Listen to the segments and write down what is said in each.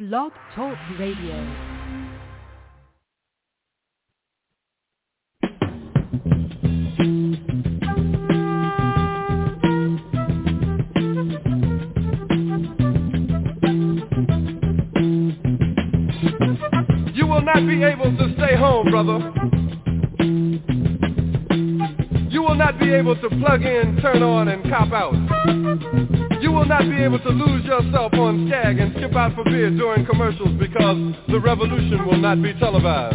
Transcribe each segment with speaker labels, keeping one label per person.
Speaker 1: Blog Talk Radio.
Speaker 2: You will not be able to stay home, brother. You will not be able to plug in, turn on, and cop out. You will not be able to lose yourself on Skag and skip out for beer during commercials because the revolution will not be televised.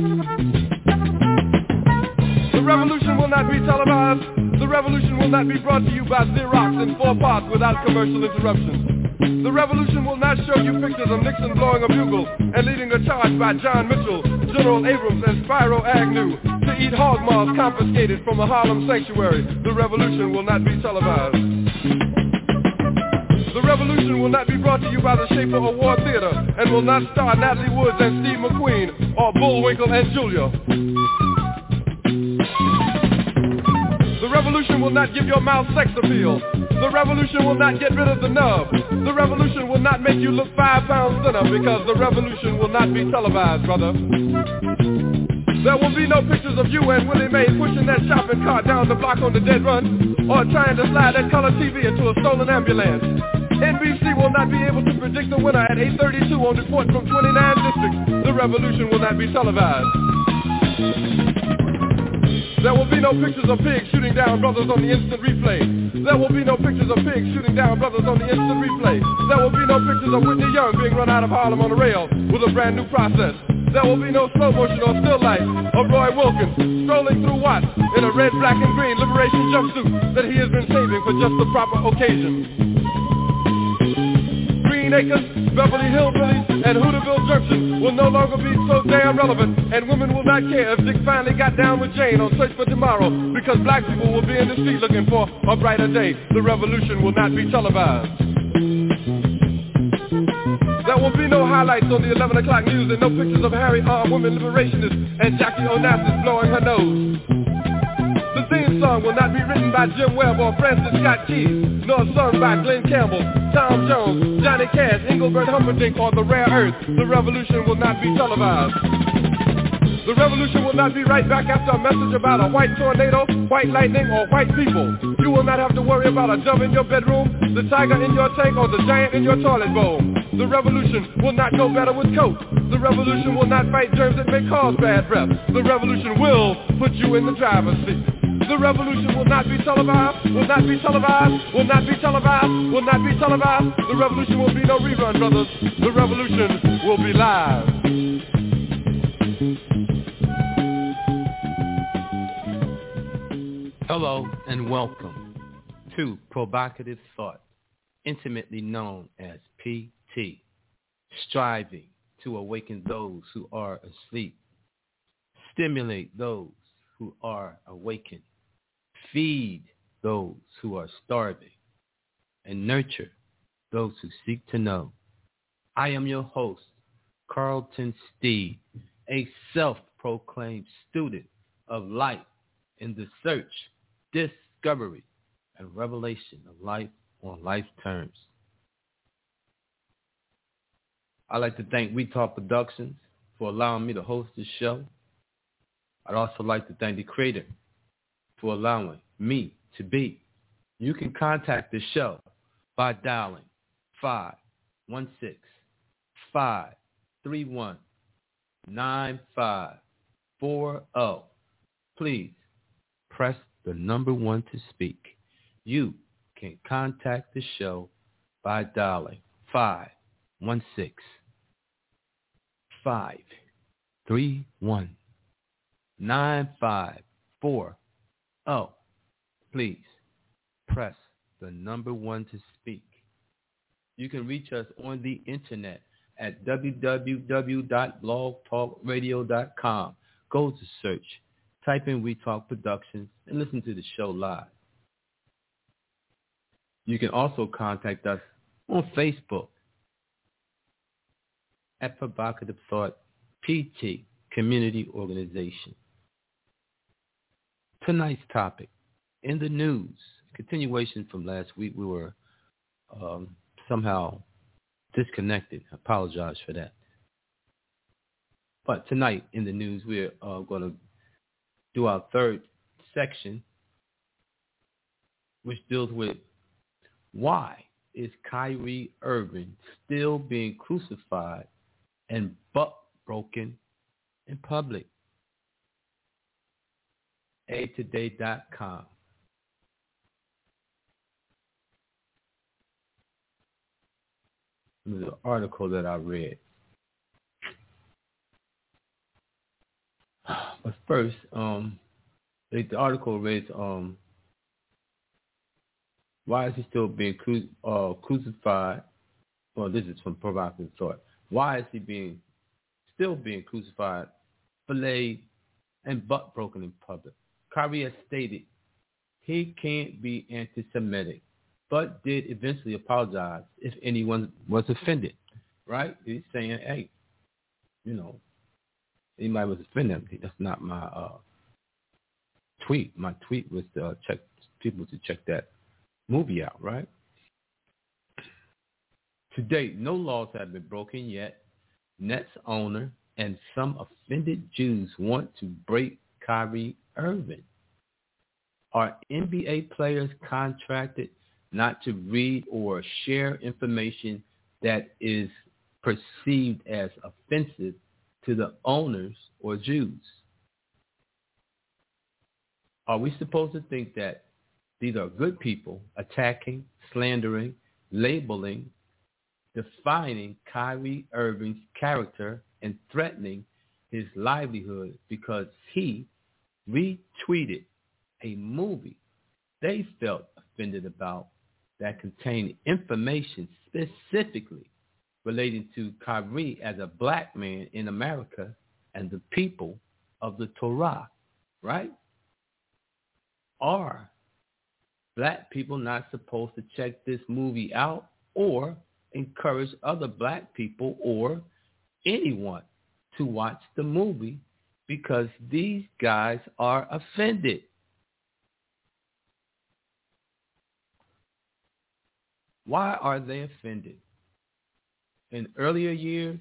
Speaker 2: The revolution will not be televised. The revolution will not be brought to you by Xerox in 4 parts without commercial interruptions. The revolution will not show you pictures of Nixon blowing a bugle and leading a charge by John Mitchell, General Abrams, and Spyro Agnew to eat hog maws confiscated from a Harlem sanctuary. The revolution will not be televised. The revolution will not be brought to you by the Schaefer Award Theater and will not star Natalie Woods and Steve McQueen or Bullwinkle and Julia. The revolution will not give your mouth sex appeal. The revolution will not get rid of the nub. The revolution will not make you look 5 pounds thinner because the revolution will not be televised, brother. There will be no pictures of you and Willie Mae pushing that shopping cart down the block on the dead run or trying to slide that color TV into a stolen ambulance. NBC will not be able to predict the winner at 8:32 on Report from 29 districts. The revolution will not be televised. There will be no pictures of pigs shooting down brothers on the instant replay. There will be no pictures of pigs shooting down brothers on the instant replay. There will be no pictures of Whitney Young being run out of Harlem on a rail with a brand new process. There will be no slow motion or still life of Roy Wilkins strolling through Watts in a red, black, and green liberation jumpsuit that he has been saving for just the proper occasion. Green Acres, Beverly Hillbillies, and Hooterville Junction will no longer be so damn relevant, and women will not care if Dick finally got down with Jane on Search for Tomorrow, because black people will be in the street looking for a brighter day. The revolution will not be televised. There will be no highlights on the 11 o'clock news and no pictures of Harry armed women liberationists and Jackie Onassis blowing her nose. The theme song will not be written by Jim Webb or Francis Scott Key, nor sung by Glenn Campbell, Tom Jones, Johnny Cash, Engelbert Humperdinck, or The Rare Earth. The revolution will not be televised. The revolution will not be right back after a message about a white tornado, white lightning, or white people. You will not have to worry about a dove in your bedroom, the tiger in your tank, or the giant in your toilet bowl. The revolution will not go better with Coke. The revolution will not fight germs that may cause bad breath. The revolution will put you in the driver's seat. The revolution will not be televised, will not be televised, will not be televised, will not be televised. The revolution will be no rerun, brothers. The revolution will be live.
Speaker 3: Hello and welcome to Provocative Thought, intimately known as PT, striving to awaken those who are asleep, stimulate those who are awakened, feed those who are starving, and nurture those who seek to know. I am your host, Carlton Steed, a self-proclaimed student of life in the search, discovery, and revelation of life on life terms. I'd like to thank We Talk Productions for allowing me to host this show. I'd also like to thank the creator for allowing me to be. You can contact the show by dialing 516-531-9540. Please press the number 1 to speak. You can contact the show by dialing 516-531-9540. Please press the number 1 to speak. You can reach us on the internet at www.blogtalkradio.com. Go to search, type in We Talk Productions, and listen to the show live. You can also contact us on Facebook at Provocative Thought PT Community Organization. Tonight's topic, in the news, continuation from last week, we were somehow disconnected. I apologize for that. But tonight in the news, we're going to do our third section, which deals with why is Kyrie Irving still being crucified and butt broken in public. AToday.com. This is an article that I read. But first, the article reads, why is he still being crucified? Well, this is from Provocative Thought. Why is he still being crucified, filleted, and butt broken in public? Kyrie has stated he can't be anti-Semitic, but did eventually apologize if anyone was offended, right? He's saying, hey, anybody was offended. That's not my tweet. My tweet was to check people to check that movie out, right? To date, no laws have been broken yet. Nets owner and some offended Jews want to break Kyrie Irving. Are NBA players contracted not to read or share information that is perceived as offensive to the owners or Jews? Are we supposed to think that these are good people attacking, slandering, labeling, defining Kyrie Irving's character and threatening his livelihood because he retweeted a movie they felt offended about that contained information specifically relating to Kyrie as a black man in America and the people of the Torah, right? Are black people not supposed to check this movie out or encourage other black people or anyone to watch the movie because these guys are offended? Why are they offended? In earlier years,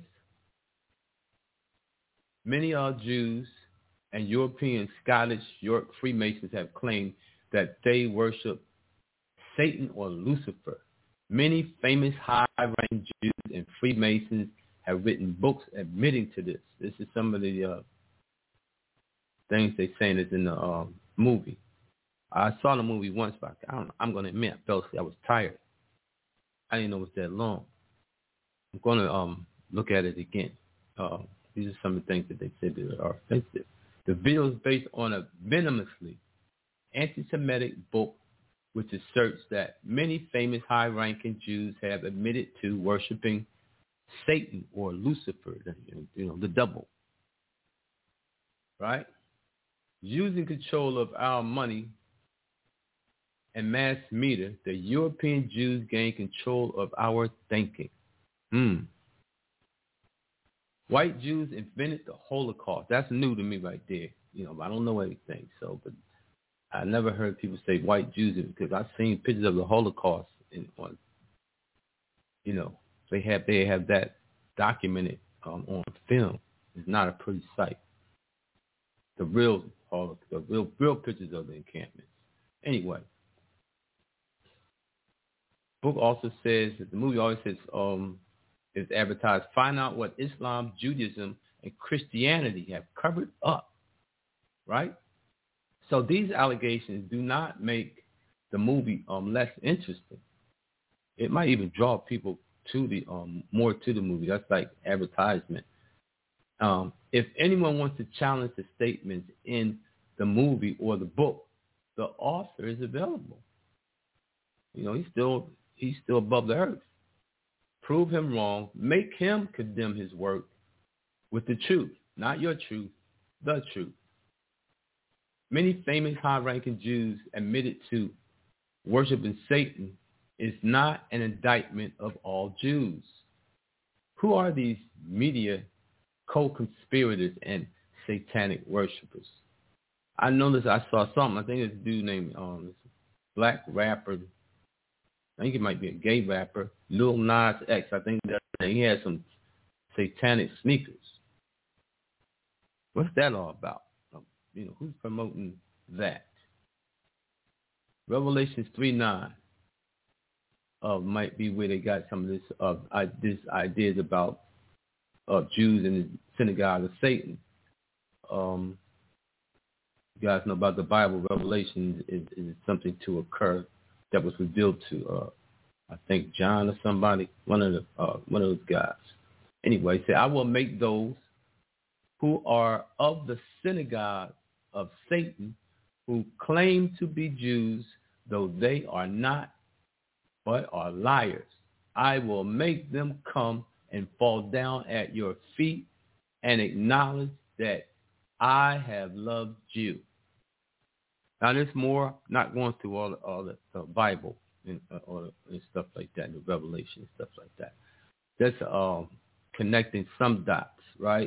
Speaker 3: many Jews and European, Scottish, York Freemasons have claimed that they worship Satan or Lucifer. Many famous high-ranking Jews and Freemasons have written books admitting to this. This is some of the things they're saying is in the movie. I saw the movie once, but I'm going to admit, I fell asleep. I was tired. I didn't know it was that long. I'm going to look at it again. These are some of the things that they said that are offensive. The video is based on a venomously anti-Semitic book which asserts that many famous high-ranking Jews have admitted to worshiping Satan or Lucifer, the devil, right? Using control of our money and mass media, the European Jews gain control of our thinking. White Jews invented the Holocaust. That's new to me right there. I don't know anything. But I never heard people say white Jews because I've seen pictures of the Holocaust they have that documented on film. It's not a pretty sight. The real pictures of the encampments. Anyway, book also says that the movie always says is advertised. Find out what Islam, Judaism, and Christianity have covered up. Right? So these allegations do not make the movie less interesting. It might even draw people to the more to the movie. That's like advertisement. If anyone wants to challenge the statements in the movie or the book, the author is available. He's still above the earth. Prove him wrong. Make him condemn his work with the truth, not your truth, the truth. Many famous high-ranking Jews admitted to worshiping Satan is not an indictment of all Jews. Who are these media co-conspirators and satanic worshipers? I noticed I saw something. I think it's a dude named black rapper. I think it might be a gay rapper, Lil Nas X. I think that's he had some satanic sneakers. What's that all about? Who's promoting that? Revelations 3:9 might be where they got some of this ideas about Jews in the synagogue of Satan. You guys know about the Bible. Revelation is something to occur that was revealed to I think John or somebody, one of those guys. Anyway, he said, I will make those who are of the synagogue of Satan, who claim to be Jews, though they are not, but are liars. I will make them come and fall down at your feet and acknowledge that I have loved you. Now, there's more, not going through all the Bible and stuff like that, the Revelation and stuff like that. That's connecting some dots, right?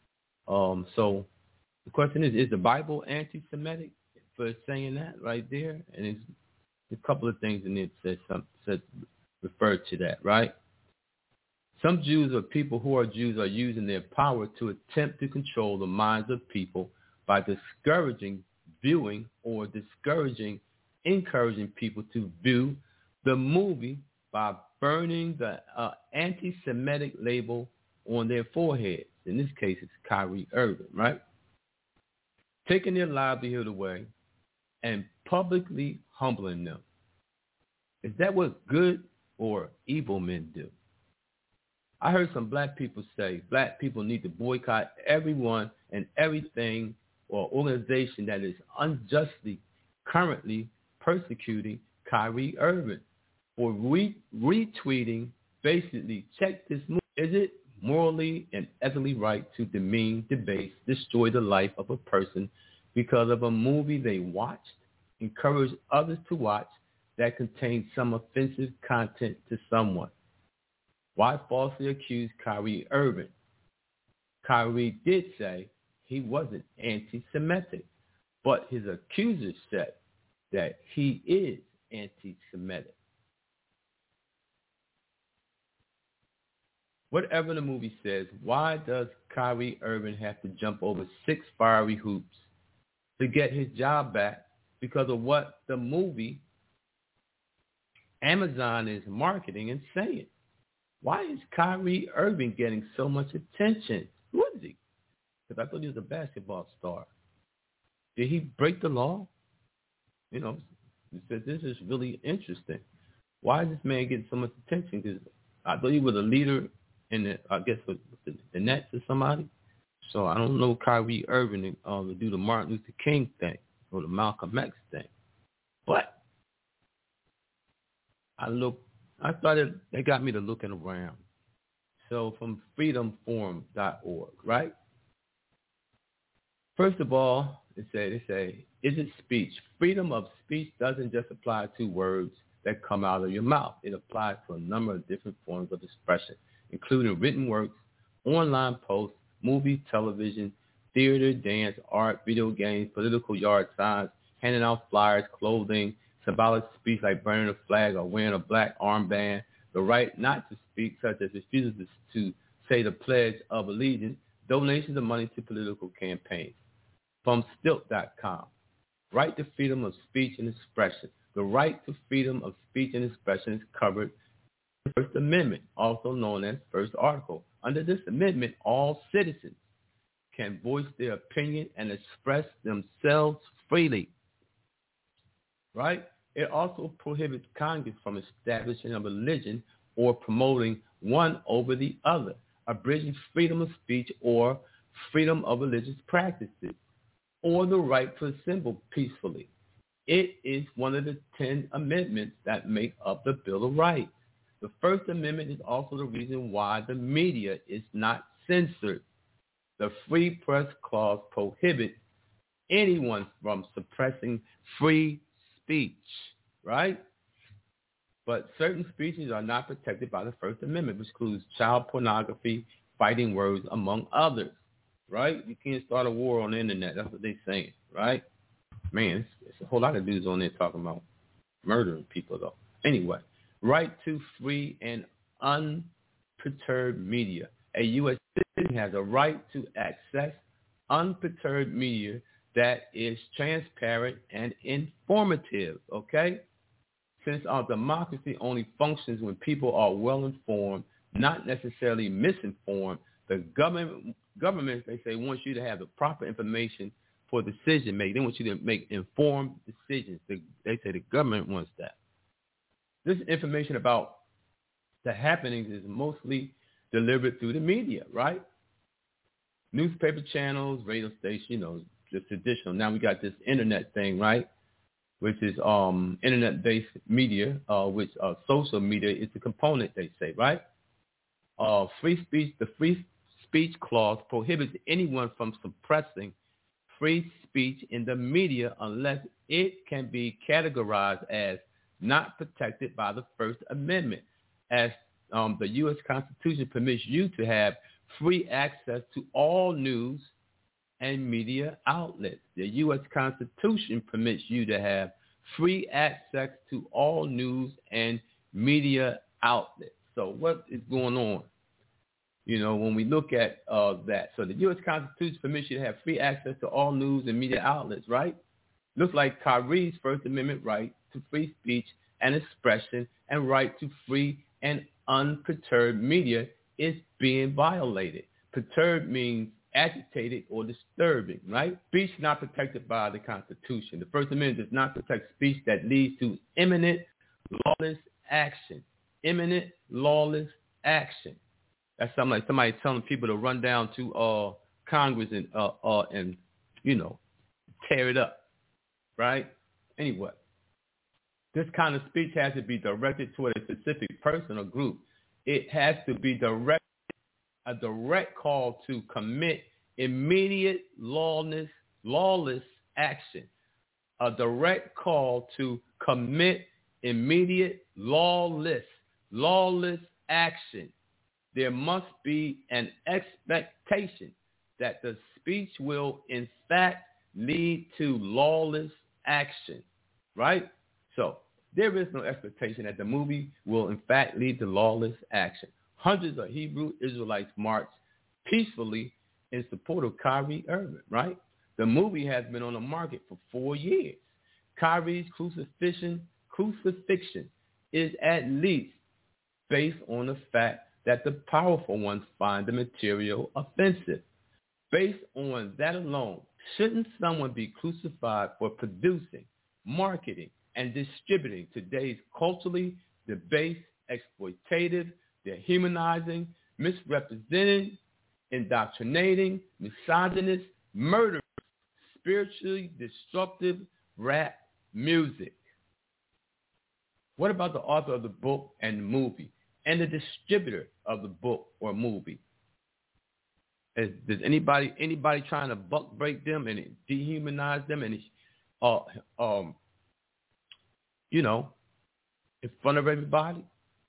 Speaker 3: So the question is the Bible anti-Semitic for saying that right there? And there's a couple of things in it that refer to that, right? Some Jews or people who are Jews are using their power to attempt to control the minds of people by discouraging viewing or encouraging people to view the movie by burning the anti-Semitic label on their foreheads. In this case, it's Kyrie Irving, right? Taking their livelihood away and publicly humbling them. Is that what good or evil men do? I heard some black people say black people need to boycott everyone and everything or organization that is unjustly currently persecuting Kyrie Irving for retweeting, basically, check this movie. Is it morally and ethically right to demean, debase, destroy the life of a person because of a movie they watched, encourage others to watch that contains some offensive content to someone? Why falsely accuse Kyrie Irving? Kyrie did say he wasn't anti-Semitic, but his accusers said that he is anti-Semitic. Whatever the movie says, why does Kyrie Irving have to jump over 6 fiery hoops to get his job back because of what the movie Amazon is marketing and saying? Why is Kyrie Irving getting so much attention? Who is he? Because I thought he was a basketball star. Did he break the law? He said, this is really interesting. Why is this man getting so much attention? Because I thought he was a leader in the Nets or somebody. So I don't know Kyrie Irving to do the Martin Luther King thing or the Malcolm X thing. But it got me to looking around. So from freedomforum.org, right? First of all, they say, is it speech? Freedom of speech doesn't just apply to words that come out of your mouth. It applies to a number of different forms of expression, including written works, online posts, movies, television, theater, dance, art, video games, political yard signs, handing out flyers, clothing, symbolic speech like burning a flag or wearing a black armband, the right not to speak, such as refusal to say the Pledge of Allegiance, donations of money to political campaigns. From Stilt.com, right to freedom of speech and expression. The right to freedom of speech and expression is covered in the First Amendment, also known as First Article. Under this amendment, all citizens can voice their opinion and express themselves freely. Right? It also prohibits Congress from establishing a religion or promoting one over the other, abridging freedom of speech or freedom of religious practices, or the right to assemble peacefully. It is one of the 10 amendments that make up the Bill of Rights. The First Amendment is also the reason why the media is not censored. The Free Press Clause prohibits anyone from suppressing free speech, right? But certain speeches are not protected by the First Amendment, which includes child pornography, fighting words, among others, right? You can't start a war on the internet. That's what they're saying, right? Man, it's a whole lot of dudes on there talking about murdering people, though. Anyway, right to free and unperturbed media. A U.S. citizen has a right to access unperturbed media that is transparent and informative, okay? Since our democracy only functions when people are well-informed, not necessarily misinformed, the government, they say, wants you to have the proper information for decision making. They want you to make informed decisions. They say the government wants that. This information about the happenings is mostly delivered through the media, right? Newspaper channels, radio stations, the traditional. Now we got this internet thing, right? Which is internet-based media, which social media is a component, they say, right? Free speech, the free speech clause prohibits anyone from suppressing free speech in the media unless it can be categorized as not protected by the First Amendment, as the U.S. Constitution permits you to have free access to all news and media outlets. The U.S. Constitution permits you to have free access to all news and media outlets. So what is going on? When we look at that. So the U.S. Constitution permits you to have free access to all news and media outlets, right? Looks like Kyrie's First Amendment right to free speech and expression and right to free and unperturbed media is being violated. Perturbed means agitated or disturbing, right? Speech not protected by the Constitution. The First Amendment does not protect speech that leads to imminent lawless action. Imminent lawless action. That's something like somebody telling people to run down to Congress and tear it up, right? Anyway, this kind of speech has to be directed toward a specific person or group. It has to be a direct call to commit immediate lawless action. A direct call to commit immediate lawless action. There must be an expectation that the speech will in fact lead to lawless action, right? So there is no expectation that the movie will in fact lead to lawless action. Hundreds of Hebrew Israelites marched peacefully in support of Kyrie Irving, right? The movie has been on the market for 4 years. Kyrie's crucifixion is at least based on the fact that the powerful ones find the material offensive. Based on that alone, shouldn't someone be crucified for producing, marketing, and distributing today's culturally debased, exploitative, dehumanizing, misrepresenting, indoctrinating, misogynist, murderous, spiritually destructive rap music? What about the author of the book and the movie and the distributor of the book or movie? Does anybody trying to buck break them and dehumanize them and in front of everybody?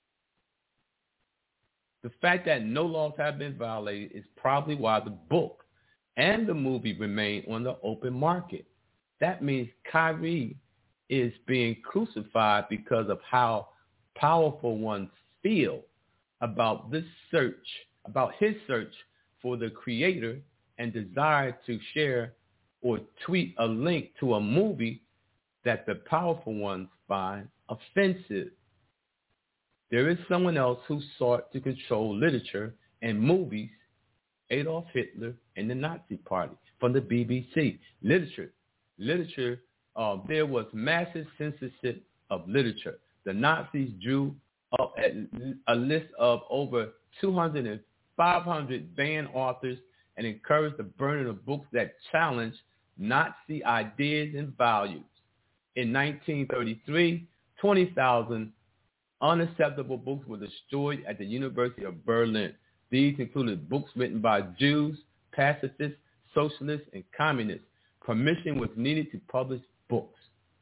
Speaker 3: The fact that no laws have been violated is probably why the book and the movie remain on the open market. That means Kyrie is being crucified because of how powerful ones feel about this search, about his search for the creator and desire to share or tweet a link to a movie that the powerful ones find offensive. There is someone else who sought to control literature and movies, Adolf Hitler and the Nazi Party, from the BBC. Literature, there was massive censorship of literature. The Nazis drew up a list of over 200 and 500 banned authors and encouraged the burning of books that challenged Nazi ideas and values. In 1933, 20,000 unacceptable books were destroyed at the University of Berlin. These included books written by Jews, pacifists, socialists, and communists. Permission was needed to publish books.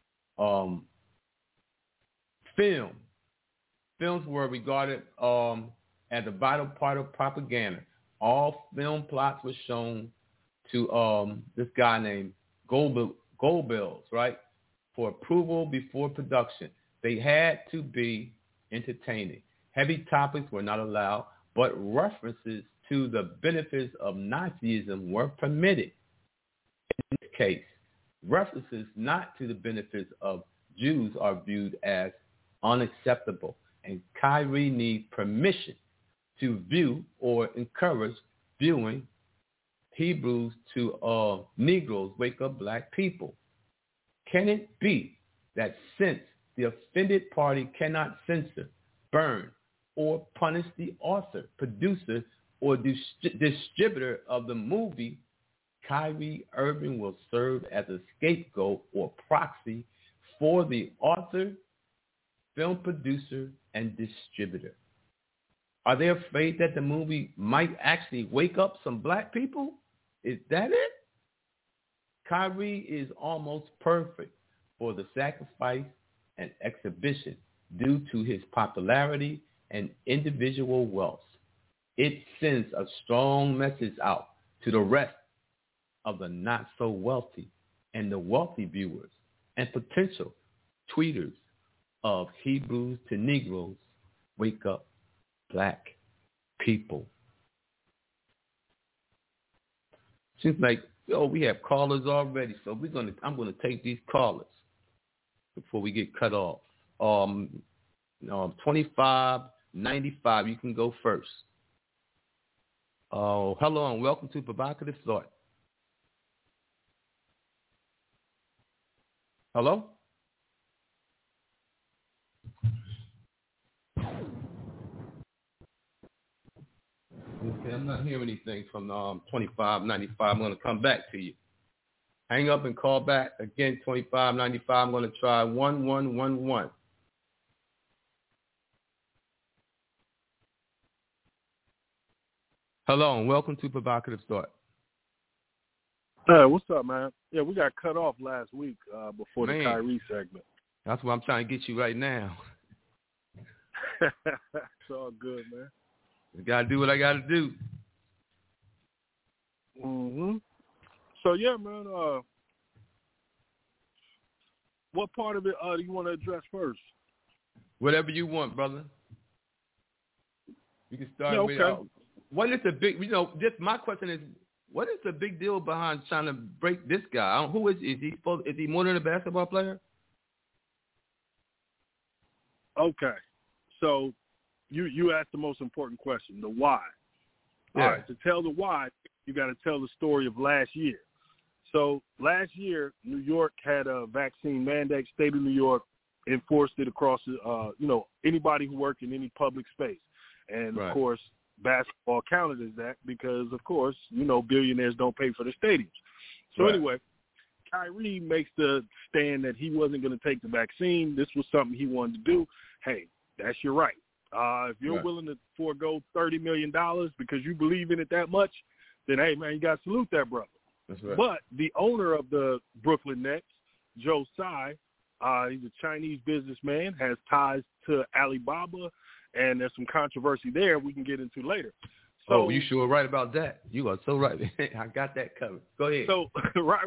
Speaker 3: Films were regarded as a vital part of propaganda. All film plots were shown to this guy named Goebbels, right, for approval before production. They had to be entertaining. Heavy topics were not allowed. but references to the benefits of Nazism were permitted. In this case, references not to the benefits of Jews are viewed as unacceptable, and Kyrie needs permission to view or encourage viewing Hebrews to Negroes wake up black people. Can it be that since the offended party cannot censor, burn, or punish the author, producer, or distributor of the movie, Kyrie Irving will serve as a scapegoat or proxy for the author, film producer, and distributor? Are they afraid that the movie might actually wake up some black people? Is that it? Kyrie is almost perfect for the sacrifice and exhibition due to his popularity and individual wealth. It sends a strong message out to the rest of the not so wealthy and the wealthy viewers and potential tweeters of Hebrews to Negroes, wake up black people. Seems like, we have callers already, so I'm gonna take these callers before we get cut off. 2595, you can go first. Hello and welcome to Provocative Thought. Hello? Okay, I'm not hearing anything from 2595. I'm going to come back to you. Hang up and call back. Again, 2595. I'm going to try 1111. Hello and welcome to Provocative Thought.
Speaker 1: What's up, man? Yeah, we got cut off last week before the Kyrie segment.
Speaker 3: That's why I'm trying to get you right now.
Speaker 1: It's all good, man.
Speaker 3: I got to do what I got to do.
Speaker 1: Mm-hmm. So, yeah, man, what part of it do you want to address first?
Speaker 3: Whatever you want, brother. You can start with what is the big, just my question is, what is the big deal behind trying to break this guy? Who is he more than a basketball player?
Speaker 1: Okay. So you asked the most important question, the why.
Speaker 3: Yeah.
Speaker 1: All right, to tell the why, you got to tell the story of last year. So last year, New York had a vaccine mandate. State of New York enforced it across, anybody who worked in any public space. And,
Speaker 3: right.
Speaker 1: Of course, basketball counted as that because, of course, billionaires don't pay for the stadiums. So
Speaker 3: right.
Speaker 1: Anyway, Kyrie makes the stand that he wasn't going to take the vaccine. This was something he wanted to do. Hey, that's your right. If you're
Speaker 3: right.
Speaker 1: willing to forego $30 million because you believe in it that much, then, hey, man, you got to salute that brother.
Speaker 3: That's right.
Speaker 1: But the owner of the Brooklyn Nets, Joe Tsai, he's a Chinese businessman, has ties to Alibaba, and there's some controversy there we can get into later. So,
Speaker 3: you sure right about that. You are so right. I got that covered. Go ahead.
Speaker 1: So, right.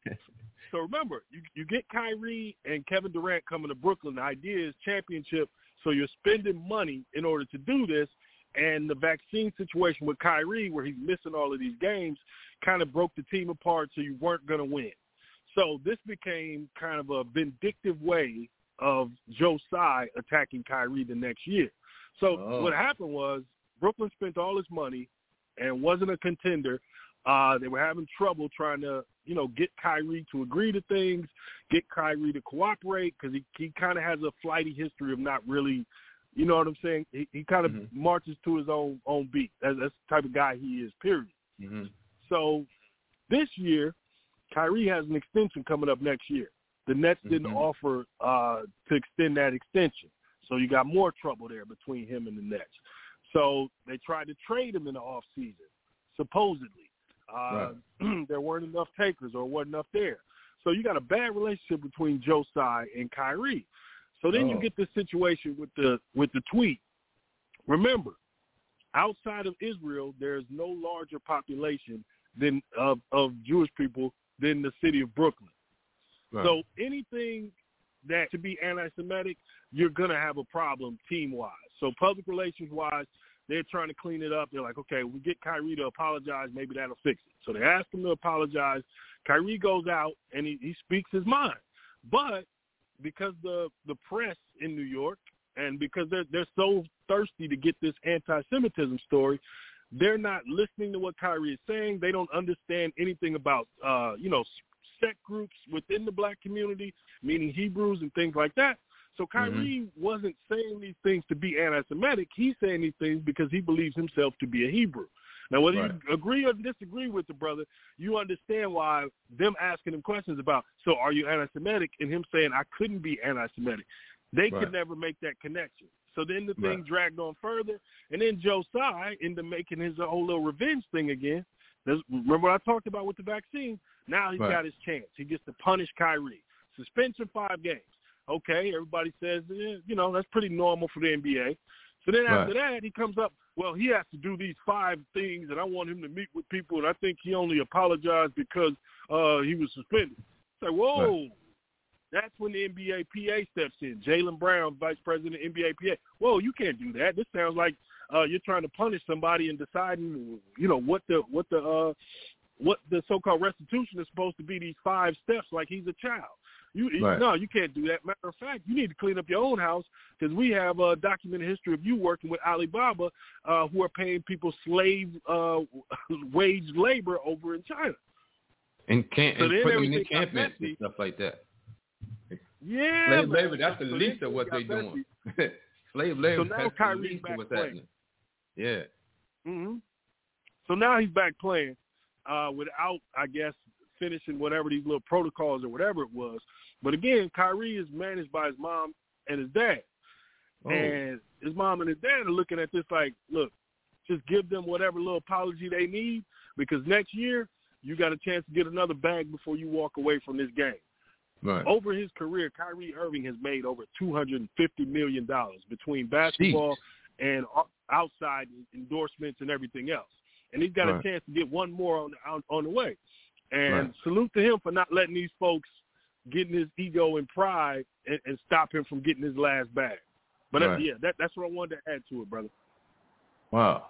Speaker 1: So remember, you get Kyrie and Kevin Durant coming to Brooklyn. The idea is championship, so you're spending money in order to do this. And the vaccine situation with Kyrie, where he's missing all of these games, kind of broke the team apart, so you weren't going to win. So this became kind of a vindictive way of Joe Tsai attacking Kyrie the next year. So What happened was Brooklyn spent all his money and wasn't a contender. They were having trouble trying to, get Kyrie to agree to things, get Kyrie to cooperate, because he kind of has a flighty history of not really, you know what I'm saying? He kind of marches to his own beat. That's the type of guy he is, period.
Speaker 3: Mm-hmm.
Speaker 1: So this year, Kyrie has an extension coming up next year. The Nets didn't offer to extend that extension. So you got more trouble there between him and the Nets. So they tried to trade him in the offseason, supposedly.
Speaker 3: Right.
Speaker 1: There weren't enough takers or wasn't enough there. So you got a bad relationship between Joe Tsai and Kyrie. So then you get this situation with the tweet. Remember, outside of Israel, there's no larger population than of Jewish people than the city of Brooklyn. Right. So anything that to be anti-Semitic, you're going to have a problem team-wise. So public relations-wise, they're trying to clean it up. They're like, okay, we get Kyrie to apologize. Maybe that'll fix it. So they ask him to apologize. Kyrie goes out, and he speaks his mind. But because the press in New York, and because they're so thirsty to get this anti-Semitism story, they're not listening to what Kyrie is saying. They don't understand anything about, sect groups within the black community, meaning Hebrews and things like that. So Kyrie wasn't saying these things to be anti-Semitic. He's saying these things because he believes himself to be a Hebrew. Now, whether you agree or disagree with the brother, you understand why them asking him questions about, so are you anti-Semitic, and him saying, I couldn't be anti-Semitic. They could never make that connection. So then the thing dragged on further, and then Joe Tsai ended up making his whole little revenge thing again. Remember what I talked about with the vaccine? Now he's got his chance. He gets to punish Kyrie. Suspension 5 games. Okay, everybody says, that's pretty normal for the NBA. So then after that, he comes up, well, he has to do these 5 things, and I want him to meet with people, and I think he only apologized because he was suspended. It's like, whoa. That's when the NBA PA steps in. Jaylen Brown, Vice President of NBA PA. Whoa, you can't do that. This sounds like you're trying to punish somebody and deciding, what the so-called restitution is supposed to be. These 5 steps, like he's a child. No, you can't do that. Matter of fact, you need to clean up your own house because we have a documented history of you working with Alibaba, who are paying people slave wage labor over in China.
Speaker 3: And putting them in encampments and stuff like that.
Speaker 1: Yeah,
Speaker 3: slave labor, that's the least of what they're doing. Slave labor, so that's the least of what's happening. Yeah.
Speaker 1: So now he's back playing without, I guess, finishing whatever these little protocols or whatever it was. But again, Kyrie is managed by his mom and his dad. And his mom and his dad are looking at this like, look, just give them whatever little apology they need because next year you got a chance to get another bag before you walk away from this game.
Speaker 3: Right.
Speaker 1: Over his career, Kyrie Irving has made over $250 million between basketball and outside endorsements and everything else. And he's got a chance to get one more on the way. And salute to him for not letting these folks get in his ego and pride and stop him from getting his last bag. But that's what I wanted to add to it, brother.
Speaker 3: Wow.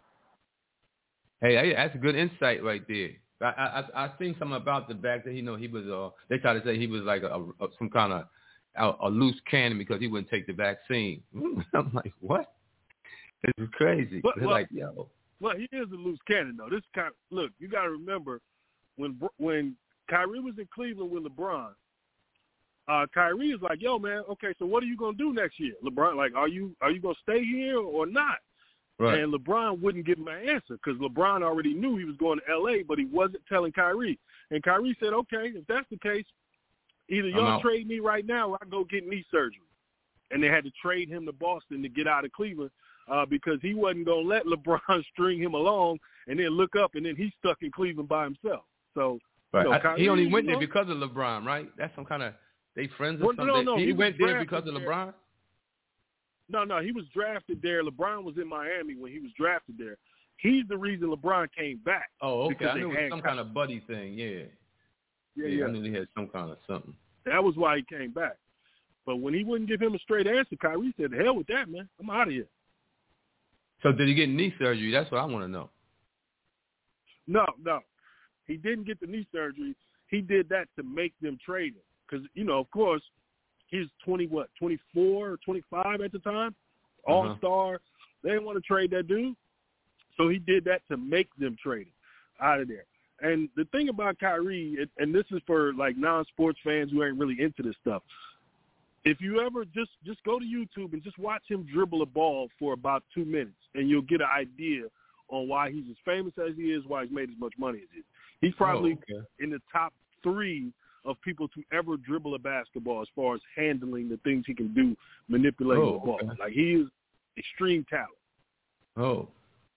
Speaker 3: Hey, that's a good insight right there. I think something about the fact that he was. They try to say he was like some kind of a loose cannon because he wouldn't take the vaccine. I'm like, what? This is crazy. Like, yo.
Speaker 1: Well, he is a loose cannon though. Look, you got to remember when Kyrie was in Cleveland with LeBron. Kyrie is like, yo, man, okay, so what are you gonna do next year? LeBron, like, are you gonna stay here or not? Right. And LeBron wouldn't give him an answer because LeBron already knew he was going to L.A., but he wasn't telling Kyrie. And Kyrie said, okay, if that's the case, either y'all trade me right now or I go get knee surgery. And they had to trade him to Boston to get out of Cleveland because he wasn't going to let LeBron string him along and then look up and then he's stuck in Cleveland by himself. So
Speaker 3: Kyrie, he only went there because of LeBron, right? That's some kind of they friends or something.
Speaker 1: No,
Speaker 3: he went there because of LeBron?
Speaker 1: No, he was drafted there. LeBron was in Miami when he was drafted there. He's the reason LeBron came back.
Speaker 3: Oh, okay. I knew it was some kind of buddy thing, Yeah, I knew he had some kind of something.
Speaker 1: That was why he came back. But when he wouldn't give him a straight answer, Kyrie said, the hell with that, man. I'm out of here.
Speaker 3: So did he get knee surgery? That's what I want to know.
Speaker 1: No. He didn't get the knee surgery. He did that to make them trade him. Because, of course, he's 24 or 25 at the time, all-star. They didn't want to trade that dude. So he did that to make them trade him out of there. And the thing about Kyrie, and this is for, like, non-sports fans who ain't really into this stuff, if you ever just go to YouTube and just watch him dribble a ball for about 2 minutes, and you'll get an idea on why he's as famous as he is, why he's made as much money as he is. He's probably in the top 3 of people to ever dribble a basketball as far as handling the things he can do, manipulating the ball. Like, he is extreme talent.
Speaker 3: Oh.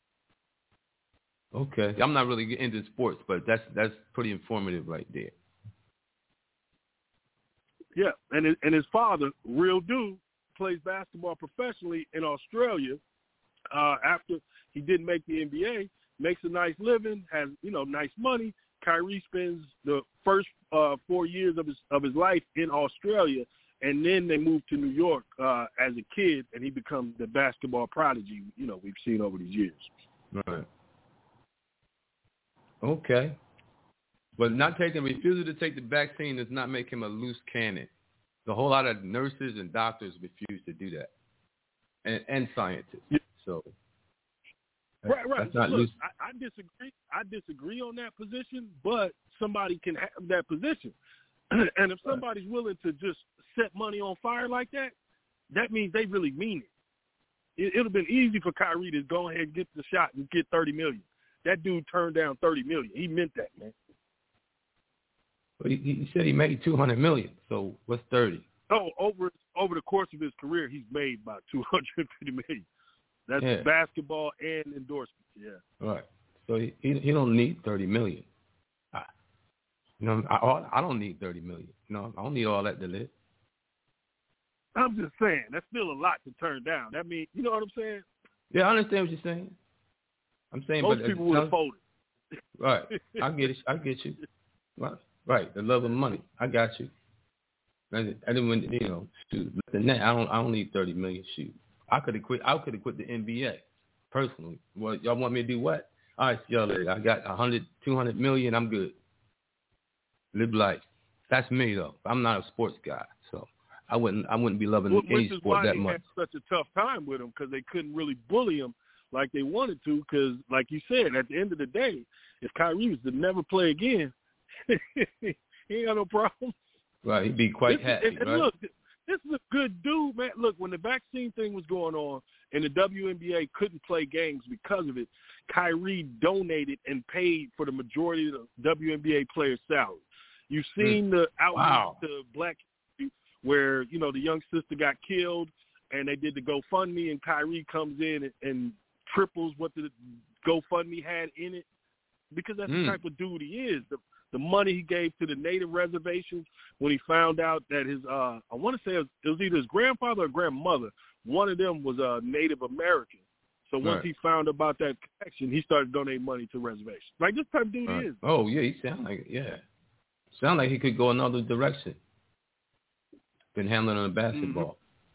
Speaker 3: Okay. I'm not really into sports, but that's pretty informative right there.
Speaker 1: Yeah, and his father, Real Dude, plays basketball professionally in Australia. After he didn't make the NBA, makes a nice living, has nice money. Kyrie spends the first 4 years of his life in Australia And then they moved to New York as a kid, and he becomes the basketball prodigy, we've seen over these years.
Speaker 3: Right. Okay. But refusal to take the vaccine does not make him a loose cannon. A whole lot of nurses and doctors refuse to do that, and scientists. Yeah. So
Speaker 1: right.
Speaker 3: That's not
Speaker 1: Look,
Speaker 3: loose.
Speaker 1: I disagree. I disagree on that position, but somebody can have that position. And if somebody's willing to just set money on fire like that, that means they really mean it. It would have been easy for Kyrie to go ahead and get the shot and get $30 million. That dude turned down $30 million. He meant that, man.
Speaker 3: Well, he said he made $200 million. So what's 30?
Speaker 1: Oh, over the course of his career, he's made about $250 million. That's basketball and endorsements. Yeah.
Speaker 3: Right. So he don't need $30 million. I don't need $30 million. No, I don't need all that to live.
Speaker 1: I'm just saying that's still a lot to turn down. I mean, you know what I'm saying?
Speaker 3: Yeah, I understand what you're saying. I'm saying,
Speaker 1: most people would have folded.
Speaker 3: Right. I get it. I get you. Right. The love of money. I got you. I didn't, shoot. Than that, I don't need $30 million. Shoot. I could have quit the NBA personally. Well, y'all want me to do what? All right, see y'all later. I got 100, 200 million. I'm good. Live life. That's me though. I'm not a sports guy, so I wouldn't be loving any sport that much.
Speaker 1: Which is why they had such a tough time with him, because they couldn't really bully him like they wanted to. Because, like you said, at the end of the day, if Kyrie was to never play again, he ain't got no problem.
Speaker 3: Right, he'd be quite happy.
Speaker 1: And look, this is a good dude, man. Look, when the vaccine thing was going on and the WNBA couldn't play games because of it, Kyrie donated and paid for the majority of the WNBA players' salaries. You've seen the outreach to Black where, the young sister got killed and they did the GoFundMe, and Kyrie comes in and triples what the GoFundMe had in it, because that's the type of dude he is. The money he gave to the native reservations when he found out that his, I want to say it was either his grandfather or grandmother, one of them was a Native American. So once he found about that connection, he started donating money to reservations. Like, this type of dude he is.
Speaker 3: Oh, yeah, he sound like it, yeah. Sound like he could go another direction than handling on basketball.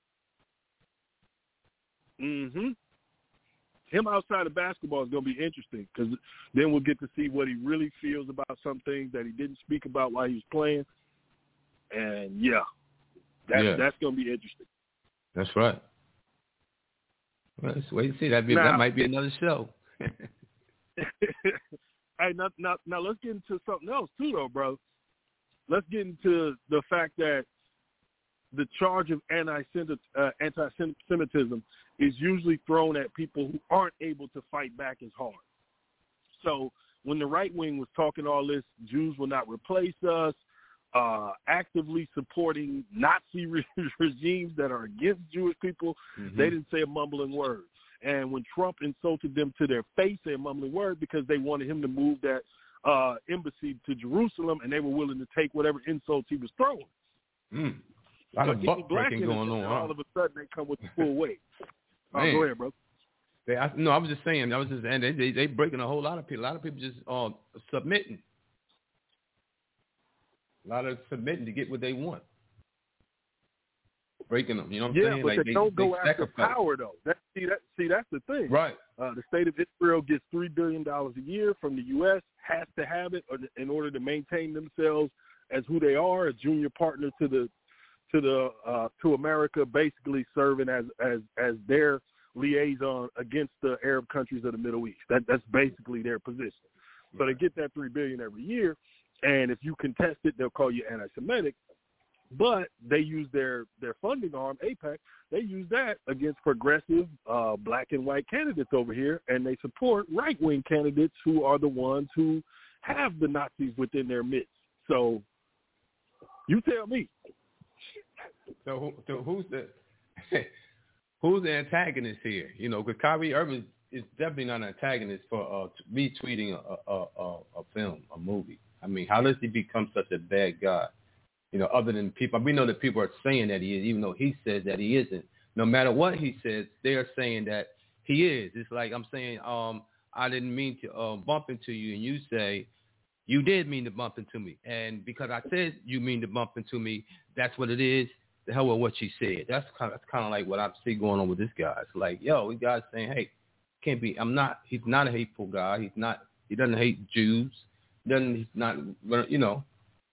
Speaker 1: Mm-hmm. Him outside of basketball is going to be interesting, because then we'll get to see what he really feels about some things that he didn't speak about while he was playing. And, that's going to be interesting.
Speaker 3: That's right. Well, let's wait and see. That might be another show.
Speaker 1: Hey, now let's get into something else too, though, bro. Let's get into the fact that the charge of anti-Semitism is usually thrown at people who aren't able to fight back as hard. So when the right wing was talking all this, Jews will not replace us, actively supporting Nazi regimes that are against Jewish people, they didn't say a mumbling word. And when Trump insulted them to their face, they a mumbling word, because they wanted him to move that embassy to Jerusalem, and they were willing to take whatever insults he was throwing.
Speaker 3: A lot of buck breaking going on.
Speaker 1: All of a sudden, they come with the full weight. Go ahead, bro.
Speaker 3: I was just saying. They breaking a whole lot of people. A lot of people just submitting. A lot of submitting to get what they want. Breaking them, you know what I'm saying?
Speaker 1: But
Speaker 3: like
Speaker 1: they don't go after
Speaker 3: sacrifice.
Speaker 1: Power, though. That's the thing.
Speaker 3: Right.
Speaker 1: The state of Israel gets $3 billion a year from the U.S., has to have it in order to maintain themselves as who they are, a junior partner to America, basically serving as their liaison against the Arab countries of the Middle East. That's basically their position. So they get that $3 billion every year, and if you contest it, they'll call you anti-Semitic. But they use their funding arm, AIPAC, they use that against progressive black and white candidates over here, and they support right-wing candidates who are the ones who have the Nazis within their midst. So you tell me.
Speaker 3: So who's the antagonist here? Because Kyrie Irving is definitely not an antagonist for retweeting a film, a movie. I mean, how does he become such a bad guy? Other than people, we know that people are saying that he is, even though he says that he isn't. No matter what he says, they are saying that he is. It's like I'm saying, I didn't mean to bump into you, and you say, you did mean to bump into me. And because I said you mean to bump into me, that's what it is. the hell with what she said. That's kind of like what I see going on with this guy. It's like, yo, we guys saying, hey, can't be. He's not a hateful guy. He doesn't hate Jews. He's not. You know.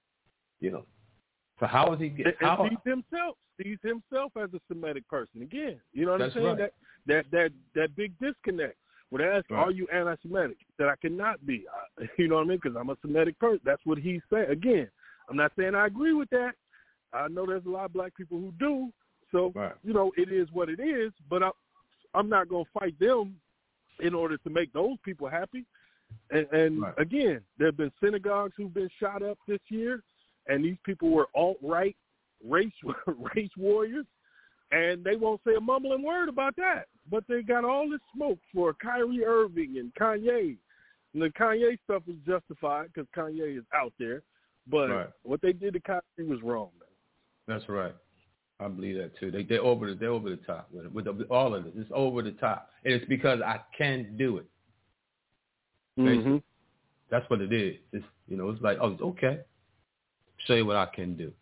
Speaker 3: So how is he?
Speaker 1: Sees himself as a Semitic person again. You know what I'm saying?
Speaker 3: Right.
Speaker 1: That big disconnect. When they ask,
Speaker 3: right.
Speaker 1: Are you anti-Semitic? That I cannot be. You know what I mean? Because I'm a Semitic person. That's what he's saying. Again, I'm not saying I agree with that. I know there's a lot of black people who do. So,
Speaker 3: right.
Speaker 1: you know, it is what it is. But I'm not going to fight them in order to make those people happy. And
Speaker 3: right.
Speaker 1: Again, there have been synagogues who've been shot up this year, and these people were alt-right race warriors, and they won't say a mumbling word about that. But they got all this smoke for Kyrie Irving and Kanye. And the Kanye stuff is justified because Kanye is out there. But
Speaker 3: right.
Speaker 1: what they did to Kyrie was wrong, man.
Speaker 3: That's right. I believe that too. They're over the top with all of it. It's over the top, and it's because I can do it.
Speaker 1: Mm-hmm.
Speaker 3: That's what it is. It's it's like, oh, okay, show you what I can do.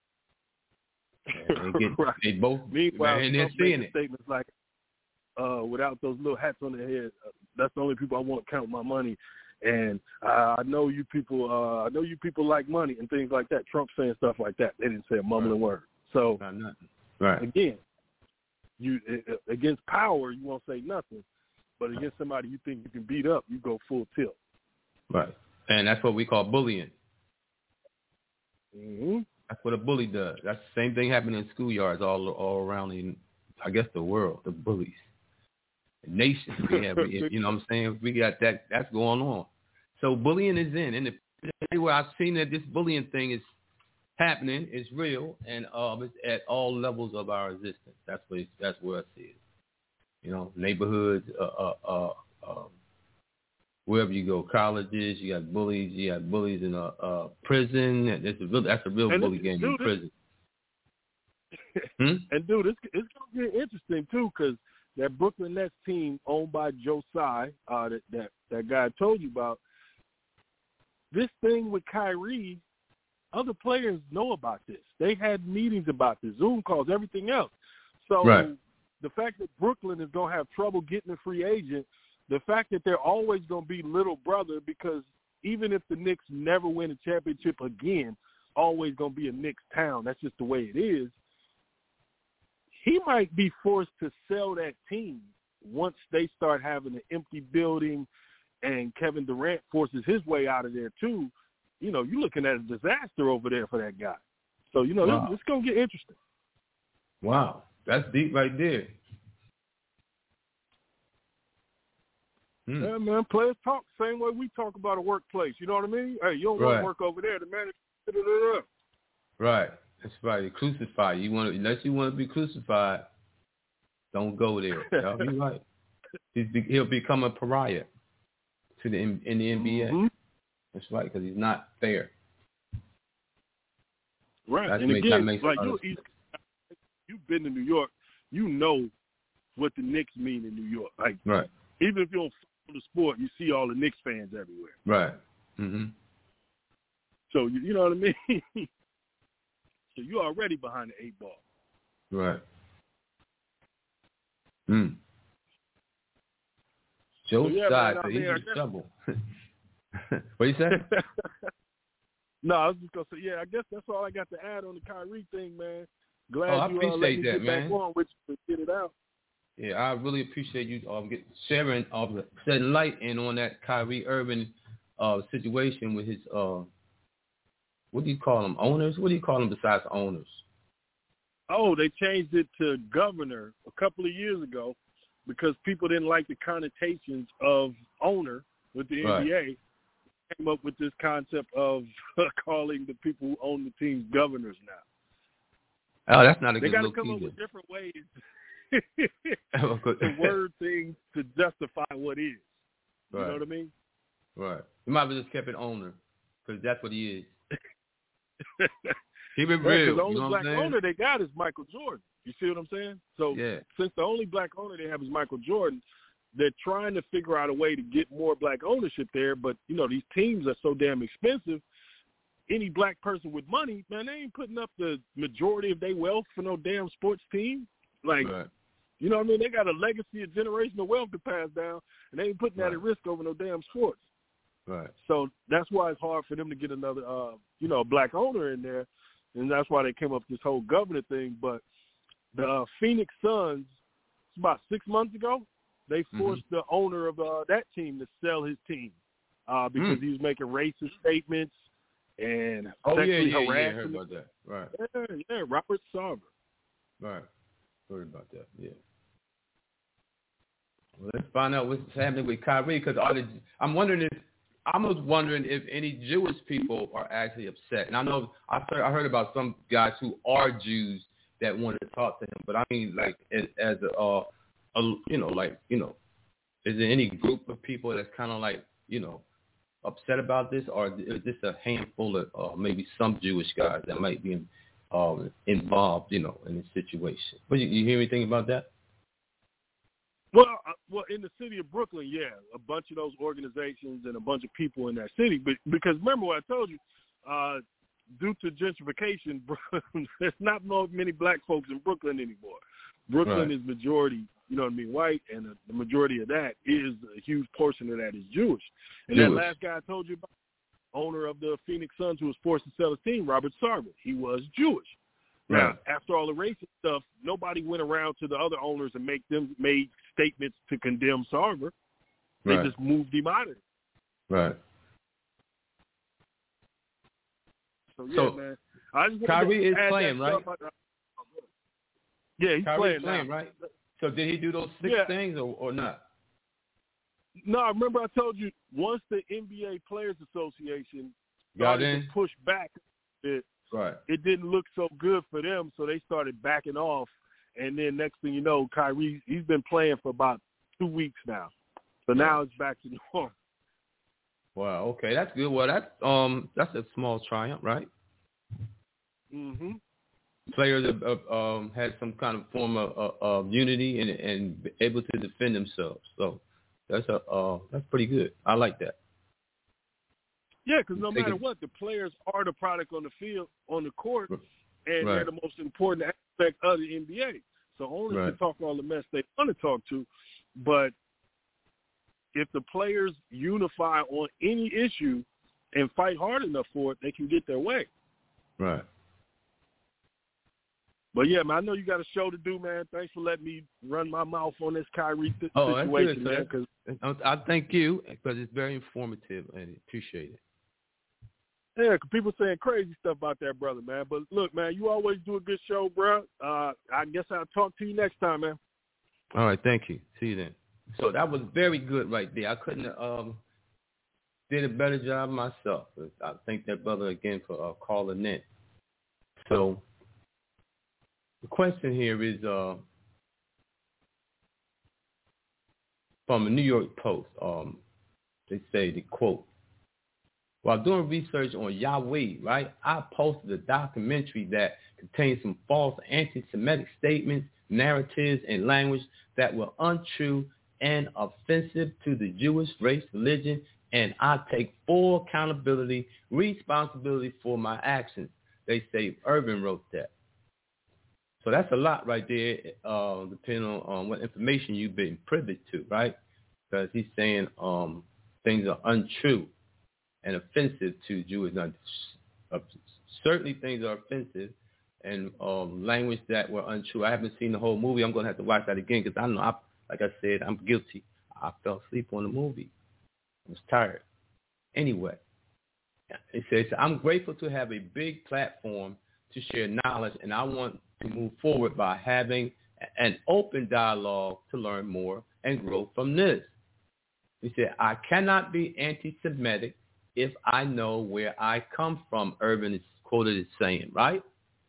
Speaker 3: And
Speaker 1: right.
Speaker 3: They both,
Speaker 1: meanwhile,
Speaker 3: and they're seeing it.
Speaker 1: Statements like, without those little hats on their head, that's the only people I want to count my money. And I know you people like money and things like that. Trump saying stuff like that. They didn't say a mumbling word. So
Speaker 3: right.
Speaker 1: Again, you against power, you won't say nothing. But against somebody you think you can beat up, you go full tilt.
Speaker 3: Right. And that's what we call bullying.
Speaker 1: Mm-hmm.
Speaker 3: That's what a bully does. That's the same thing happening in schoolyards all around the world, the bullies. The nation. We have, you know what I'm saying? We got that's going on. So bullying is in. And anywhere I've seen that this bullying thing is happening, it's real, and it's at all levels of our existence. That's where I see it. Neighborhoods, wherever you go, colleges, you got bullies in prison. That's a real bully game in prison.
Speaker 1: And dude, it's gonna get interesting too, because that Brooklyn Nets team owned by Joe Tsai, that guy I told you about, this thing with Kyrie, other players know about this. They had meetings about this, Zoom calls, everything else. So
Speaker 3: right.
Speaker 1: The fact that Brooklyn is going to have trouble getting a free agent, the fact that they're always going to be little brother, because even if the Knicks never win a championship again, always going to be a Knicks town. That's just the way it is. He might be forced to sell that team once they start having an empty building and Kevin Durant forces his way out of there too. You're looking at a disaster over there for that guy. So,
Speaker 3: wow.
Speaker 1: It's going to get interesting.
Speaker 3: Wow. That's deep right there.
Speaker 1: Yeah, man, players talk the same way we talk about a workplace. You know what I mean? Hey, you don't want to work over there. The manager.
Speaker 3: Right. That's right. They crucify you. Unless you want to be crucified, don't go there. Y'all be right. He'll become a pariah in the NBA.
Speaker 1: Mm-hmm.
Speaker 3: That's right, because he's not fair.
Speaker 1: Right.
Speaker 3: That
Speaker 1: and again, like you've been to New York, you know what the Knicks mean in New York. Like,
Speaker 3: right.
Speaker 1: Even if you don't follow the sport, you see all the Knicks fans everywhere.
Speaker 3: Right. Mm-hmm.
Speaker 1: So, you know what I mean? So you're already behind the 8 ball.
Speaker 3: Right. Joe Tsai, he's in trouble. What you say?
Speaker 1: No, I was just going to say, I guess that's all I got to add on the Kyrie thing, man. Glad
Speaker 3: I
Speaker 1: you
Speaker 3: appreciate
Speaker 1: let me
Speaker 3: that,
Speaker 1: get
Speaker 3: man.
Speaker 1: back on with you to get it out.
Speaker 3: Yeah, I really appreciate you sharing, shedding light in on that Kyrie Irving situation with his, what do you call them, owners? What do you call them besides owners?
Speaker 1: Oh, they changed it to governor a couple of years ago because people didn't like the connotations of owner with the NBA. Came up with this concept of calling the people who own the teams governors now.
Speaker 3: Oh, that's not a good look.
Speaker 1: They got to come up with different ways to word things to justify what is. You know what I mean?
Speaker 3: Right. You might have just kept it owner because that's what he is. Keep it real.
Speaker 1: The only black owner they got is Michael Jordan. You see what I'm saying? So since the only black owner they have is Michael Jordan, they're trying to figure out a way to get more black ownership there. But, these teams are so damn expensive. any black person with money, man, they ain't putting up the majority of their wealth for no damn sports team. Like, you know what I mean? They got a legacy of generational wealth to pass down, and they ain't putting that at risk over no damn sports.
Speaker 3: Right.
Speaker 1: So that's why it's hard for them to get another, black owner in there, and that's why they came up with this whole governor thing. But the Phoenix Suns, about 6 months ago, they forced the owner of that team to sell his team because he was making racist statements and sexually harassing.
Speaker 3: Yeah, I heard about that. Right.
Speaker 1: Yeah, Robert Sarver.
Speaker 3: Right. Heard about that, yeah. Well, let's find out what's happening with Kyrie, because I was wondering if any Jewish people are actually upset. And I know I heard about some guys who are Jews that wanted to talk to him, but I mean, like, is there any group of people that's kind of like, upset about this, or is this a handful of maybe some Jewish guys that might be involved, in this situation? But you hear anything about that?
Speaker 1: Well, in the city of Brooklyn, yeah, a bunch of those organizations and a bunch of people in that city. But because remember what I told you, due to gentrification, there's not many black folks in Brooklyn anymore. Brooklyn is majority, white, and the majority of that is a huge portion of that is Jewish. And that last guy I told you about, owner of the Phoenix Suns, who was forced to sell his team, Robert Sarver, he was Jewish. Now, after all the racist stuff, nobody went around to the other owners and made statements to condemn Sarver. They just moved him out of it.
Speaker 3: Right.
Speaker 1: So man,
Speaker 3: Kyrie is playing, right?
Speaker 1: Yeah, he's
Speaker 3: Kyrie's
Speaker 1: playing
Speaker 3: now. Right? So did he do those six things or not?
Speaker 1: No, I remember I told you once the NBA Players Association
Speaker 3: got
Speaker 1: started to push back, it didn't look so good for them, so they started backing off. And then next thing you know, Kyrie, he's been playing for about 2 weeks now. So now it's back to normal.
Speaker 3: Wow, okay, that's good. Well, that's a small triumph, right?
Speaker 1: Mm-hmm.
Speaker 3: Players had some kind of form of unity and able to defend themselves. So that's pretty good. I like that.
Speaker 1: Yeah, because no matter what, the players are the product on the field, on the court, and they're the most important aspect of the NBA. So owners can talk all the mess they want to talk to, but if the players unify on any issue and fight hard enough for it, they can get their way.
Speaker 3: Right.
Speaker 1: But, yeah, man, I know you got a show to do, man. Thanks for letting me run my mouth on this Kyrie situation,
Speaker 3: man. I thank you because it's very informative and appreciate it.
Speaker 1: Yeah, because people saying crazy stuff about that brother, man. But, look, man, you always do a good show, bro. I guess I'll talk to you next time, man.
Speaker 3: All right, thank you. See you then. So that was very good right there. I couldn't did a better job myself. I thank that brother again for calling in. So the question here is from the New York Post. They say, the quote, while doing research on Yahweh, right, I posted a documentary that contains some false anti-Semitic statements, narratives, and language that were untrue and offensive to the Jewish race, religion, and I take full responsibility for my actions. They say Urban wrote that. So that's a lot right there, depending on what information you've been privy to, right? Because he's saying things are untrue and offensive to Jews. Now, certainly things are offensive and language that were untrue. I haven't seen the whole movie. I'm going to have to watch that again because I know, like I said, I'm guilty. I fell asleep on the movie. I was tired. Anyway, it says, I'm grateful to have a big platform to share knowledge, and I want to move forward by having an open dialogue to learn more and grow from this. He said, I cannot be anti-Semitic if I know where I come from, Urban is quoted as saying, right?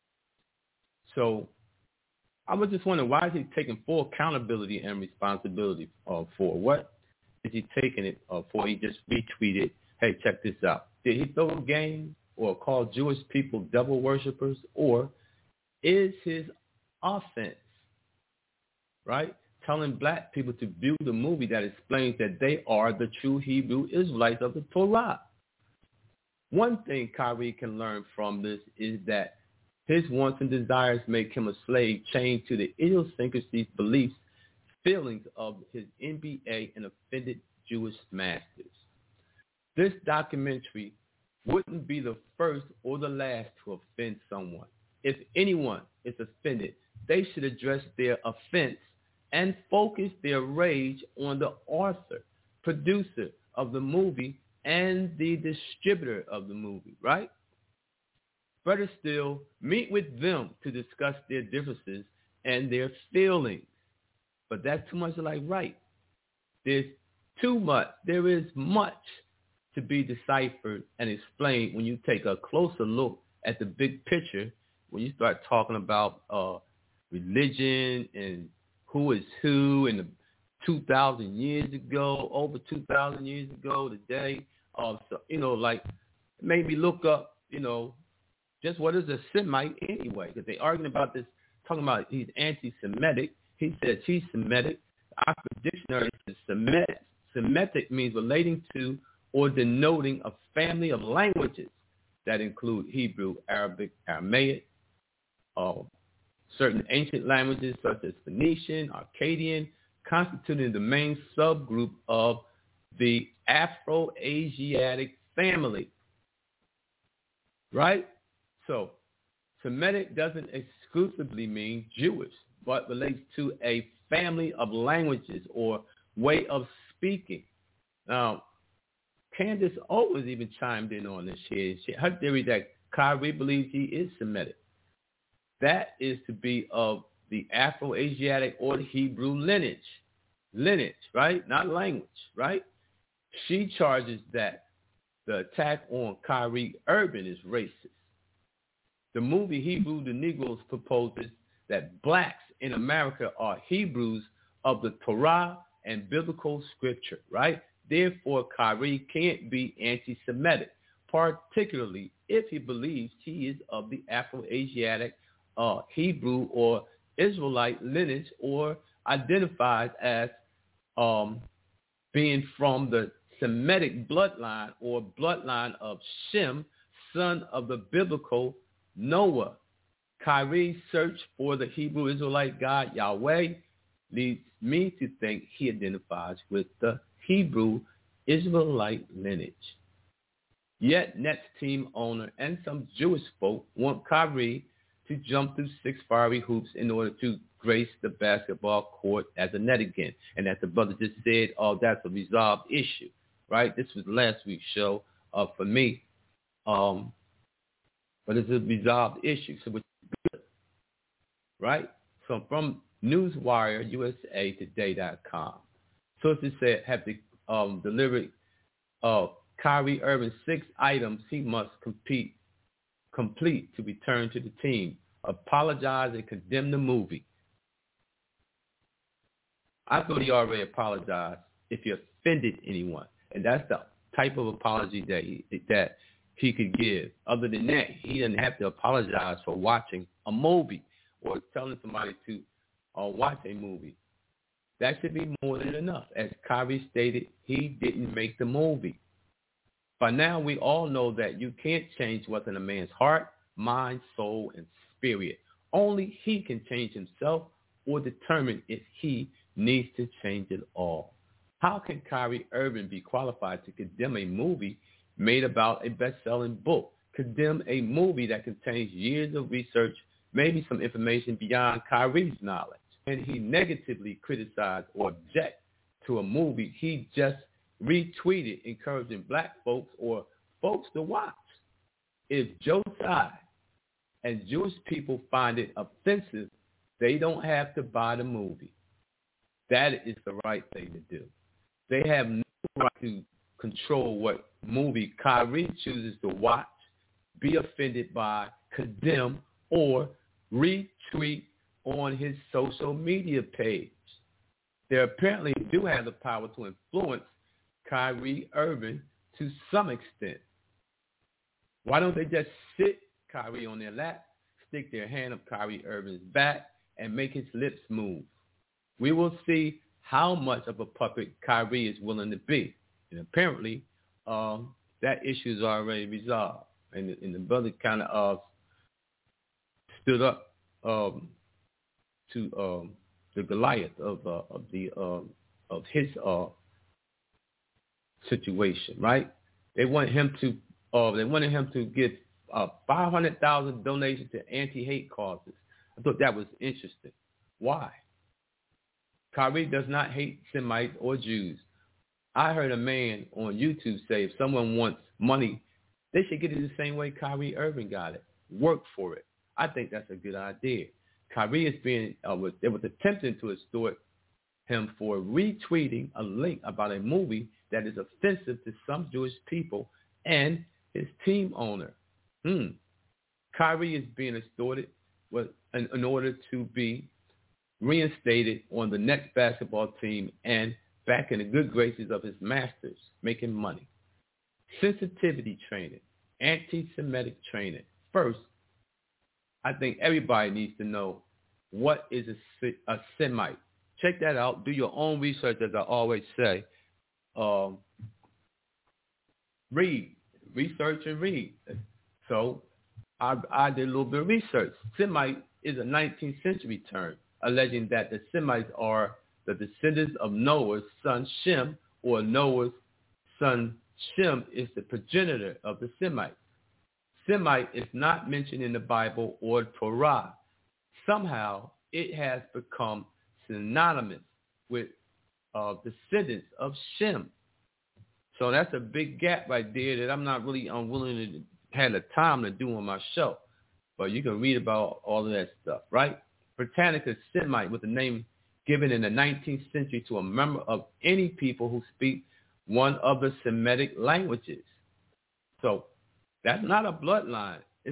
Speaker 3: So I was just wondering, why is he taking full accountability and responsibility for? What is he taking it for? He just retweeted, hey, check this out. Did he throw a game or call Jewish people devil worshippers? Or is his offense, right, telling black people to view the movie that explains that they are the true Hebrew Israelites of the Torah? One thing Kyrie can learn from this is that his wants and desires make him a slave chained to the idiosyncrasies, beliefs, feelings of his NBA and offended Jewish masters. This documentary wouldn't be the first or the last to offend someone. If anyone is offended, they should address their offense and focus their rage on the author, producer of the movie, and the distributor of the movie, right? Better still, meet with them to discuss their differences and their feelings. But that's too much like right. There is much to be deciphered and explained when you take a closer look at the big picture, when you start talking about religion and who is who and the 2,000 years ago, over 2,000 years ago today. So, like made me look up, just what is a Semite anyway? Because they arguing about this, talking about he's anti-Semitic. He says he's Semitic. Oxford Dictionary says Semitic means relating to or denoting a family of languages that include Hebrew, Arabic, Aramaic, certain ancient languages such as Phoenician, Akkadian, constituting the main subgroup of the Afro-Asiatic family. Right? So, Semitic doesn't exclusively mean Jewish, but relates to a family of languages or way of speaking. Now, Candace Owens even chimed in on this here. Her theory that Kyrie believes he is Semitic. That is to be of the Afro-Asiatic or the Hebrew lineage. Lineage, right? Not language, right? She charges that the attack on Kyrie Irving is racist. The movie Hebrew the Negroes proposes that blacks in America are Hebrews of the Torah and biblical scripture, right? Therefore, Kyrie can't be anti-Semitic, particularly if he believes he is of the Afro-Asiatic, Hebrew or Israelite lineage, or identifies as being from the Semitic bloodline or bloodline of Shem, son of the biblical Noah. Kyrie's search for the Hebrew Israelite God Yahweh leads me to think he identifies with the Hebrew Israelite lineage. Yet Nets team owner and some Jewish folk want Kyrie to jump through 6 fiery hoops in order to grace the basketball court as a net again. And as the brother just said, that's a resolved issue, right? This was last week's show for me. But it's a resolved issue, so it's good, right? So from Newswire, USA Today.com, sources said have delivered Kyrie Irving 6 items he must complete to return to the team, apologize and condemn the movie. I thought he already apologized if he offended anyone, and that's the type of apology that he could give. Other than that, he doesn't have to apologize for watching a movie or telling somebody to watch a movie. That should be more than enough. As Kyrie stated, he didn't make the movie. By now, we all know that you can't change what's in a man's heart, mind, soul, and spirit. Only he can change himself or determine if he needs to change it all. How can Kyrie Irving be qualified to condemn a movie made about a best-selling book, condemn a movie that contains years of research, maybe some information beyond Kyrie's knowledge? And he negatively criticized or object to a movie he just retweeted encouraging black folks or folks to watch. If Joe Tsai and Jewish people find it offensive, they don't have to buy the movie. That is the right thing to do. They have no right to control what movie Kyrie chooses to watch, be offended by, condemn, or retweet on his social media page. They apparently do have the power to influence Kyrie Irving to some extent. Why don't they just sit Kyrie on their lap, stick their hand up Kyrie Irving's back, and make his lips move? We will see how much of a puppet Kyrie is willing to be. And apparently, that issue is already resolved. And the brother kind of stood up to the Goliath of his situation, right? They wanted him to give 500,000 donations to anti-hate causes. I thought that was interesting. Why? Kyrie does not hate Semites or Jews. I heard a man on YouTube say if someone wants money, they should get it the same way Kyrie Irving got it. Work for it. I think that's a good idea. Kyrie is being was attempting to extort him for retweeting a link about a movie that is offensive to some Jewish people and his team owner. Kyrie is being extorted in order to be reinstated on the next basketball team and back in the good graces of his masters, making money. Sensitivity training, anti-Semitic training. First, I think everybody needs to know what is a Semite. Check that out. Do your own research, as I always say. Research and read. So I did a little bit of research. Semite is a 19th century term, alleging that the Semites are the descendants of Noah's son Shem, or Noah's son Shem is the progenitor of the Semites. Semite is not mentioned in the Bible or Torah. Somehow it has become synonymous with descendants of Shem. So that's a big gap right there that I'm not really unwilling to have the time to do on my show. But you can read about all of that stuff, right? Britannica Semite was the name given in the 19th century to a member of any people who speak one of the Semitic languages. So that's not a bloodline. It's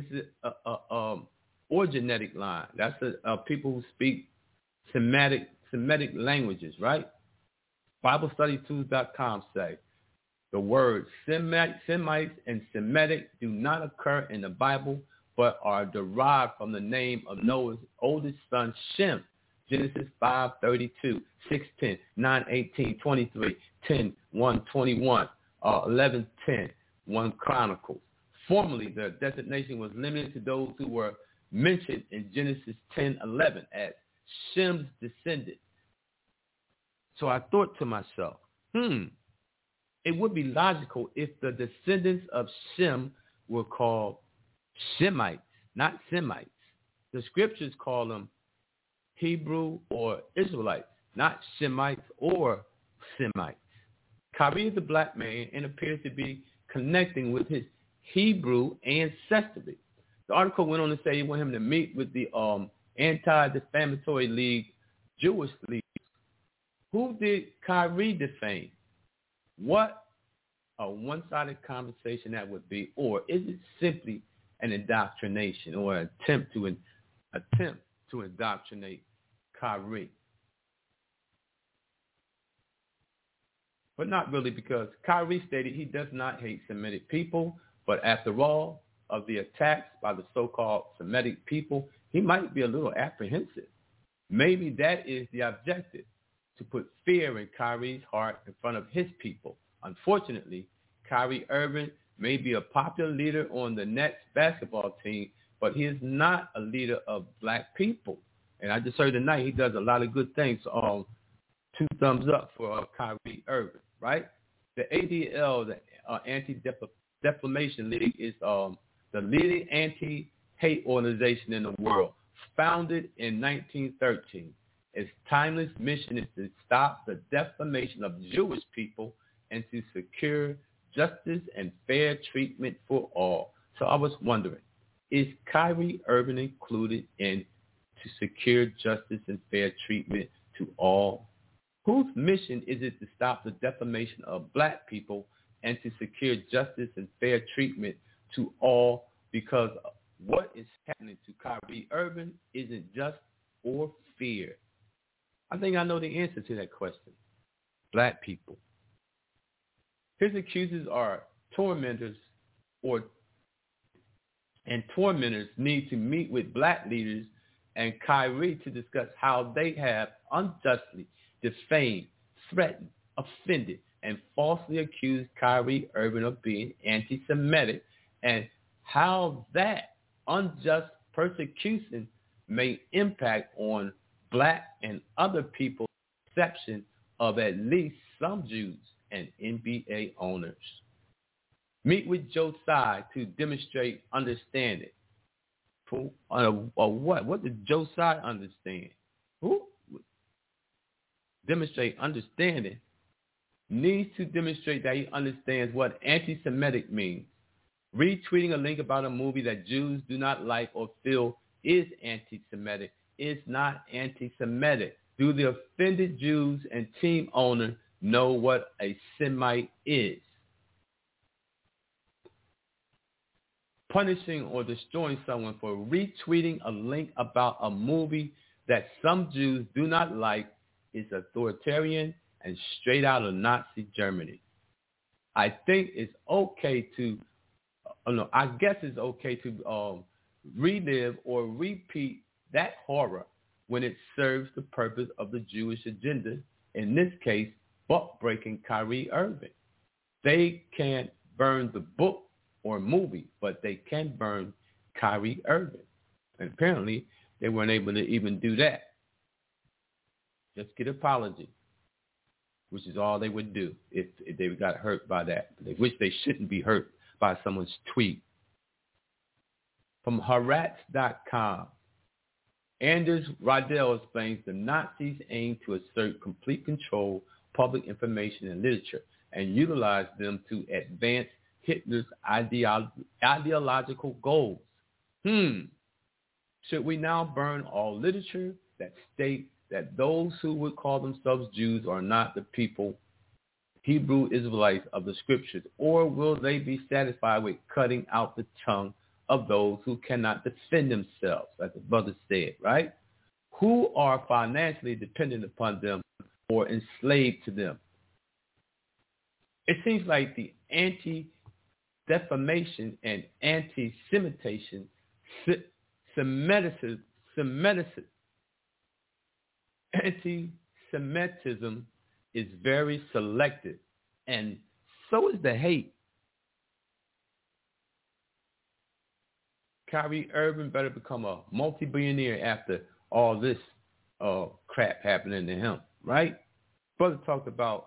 Speaker 3: or genetic line. That's people who speak Semitic languages, right? BibleStudyTools.com say the words Semites and Semitic do not occur in the Bible, but are derived from the name of Noah's oldest son, Shem. Genesis 5:32, 6:10, 9:18, 23, 10, 1:21, 11:10, 1 Chronicles. Formerly, the designation was limited to those who were mentioned in Genesis 10:11 as Shem's descendants. So I thought to myself, it would be logical if the descendants of Shem were called Shemites, not Semites. The scriptures call them Hebrew or Israelites, not Shemites or Semites. Kyrie is a black man and appears to be connecting with his Hebrew ancestry. The article went on to say he wanted him to meet with the Anti-Defamatory League, Jewish league. Who did Kyrie defame? What a one-sided conversation that would be, or is it simply an indoctrination or an attempt to indoctrinate Kyrie? But not really, because Kyrie stated he does not hate Semitic people, but after all of the attacks by the so-called Semitic people, he might be a little apprehensive. Maybe that is the objective, to put fear in Kyrie's heart in front of his people. Unfortunately, Kyrie Irving may be a popular leader on the Nets basketball team, but he is not a leader of black people. And I just heard tonight he does a lot of good things. 2 thumbs up for Kyrie Irving, right? The ADL, the Anti-Defamation League, is the leading anti-hate organization in the world. Founded in 1913, its timeless mission is to stop the defamation of Jewish people and to secure justice and fair treatment for all. So I was wondering, is Kyrie Irving included in to secure justice and fair treatment to all? Whose mission is it to stop the defamation of black people and to secure justice and fair treatment to all? Because what is happening to Kyrie Irving isn't just or fear. I think I know the answer to that question. Black people. His accusers are tormentors, and tormentors need to meet with black leaders and Kyrie to discuss how they have unjustly defamed, threatened, offended, and falsely accused Kyrie Irving of being anti-Semitic, and how that unjust persecution may impact on black and other people's perception of at least some Jews and NBA owners. Meet with Joe Tsai to demonstrate understanding. What? What did Joe Tsai understand? Who? Demonstrate understanding. Needs to demonstrate that he understands what anti-Semitic means. Retweeting a link about a movie that Jews do not like or feel is anti-Semitic is not anti-Semitic. Do the offended Jews and team owner know what a Semite is? Punishing or destroying someone for retweeting a link about a movie that some Jews do not like is authoritarian and straight out of Nazi Germany. I think it's okay to, I guess it's okay to relive or repeat that horror when it serves the purpose of the Jewish agenda, in this case, buck-breaking Kyrie Irving. They can't burn the book or movie, but they can burn Kyrie Irving. And apparently, they weren't able to even do that. Just get an apology, which is all they would do if they got hurt by that. They wish they shouldn't be hurt by someone's tweet. From Haaretz.com, Anders Rodell explains the Nazis aim to assert complete control of public information and literature and utilize them to advance Hitler's ideological goals. Should we now burn all literature that state that those who would call themselves Jews are not the people, Hebrew Israelites of the scriptures, or will they be satisfied with cutting out the tongue of those who cannot defend themselves, as the brother said, right? Who are financially dependent upon them or enslaved to them? It seems like the anti-defamation and anti-Semitism anti-Semitism is very selective, and so is the hate. Kyrie Irving better become a multi-billionaire after all this crap happening to him, right? Brother talked about,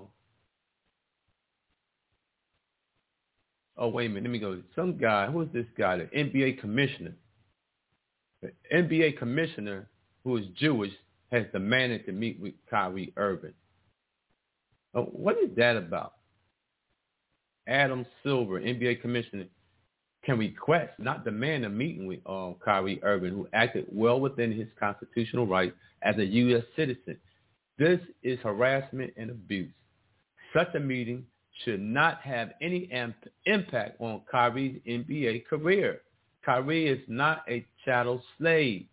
Speaker 3: wait a minute, let me go. Some guy, who is this guy? The NBA commissioner. The NBA commissioner, who is Jewish, has demanded to meet with Kyrie Irving. What is that about? Adam Silver, NBA commissioner, can request, not demand, a meeting with Kyrie Irving, who acted well within his constitutional right as a U.S. citizen. This is harassment and abuse. Such a meeting should not have any impact on Kyrie's NBA career. Kyrie is not a chattel slave.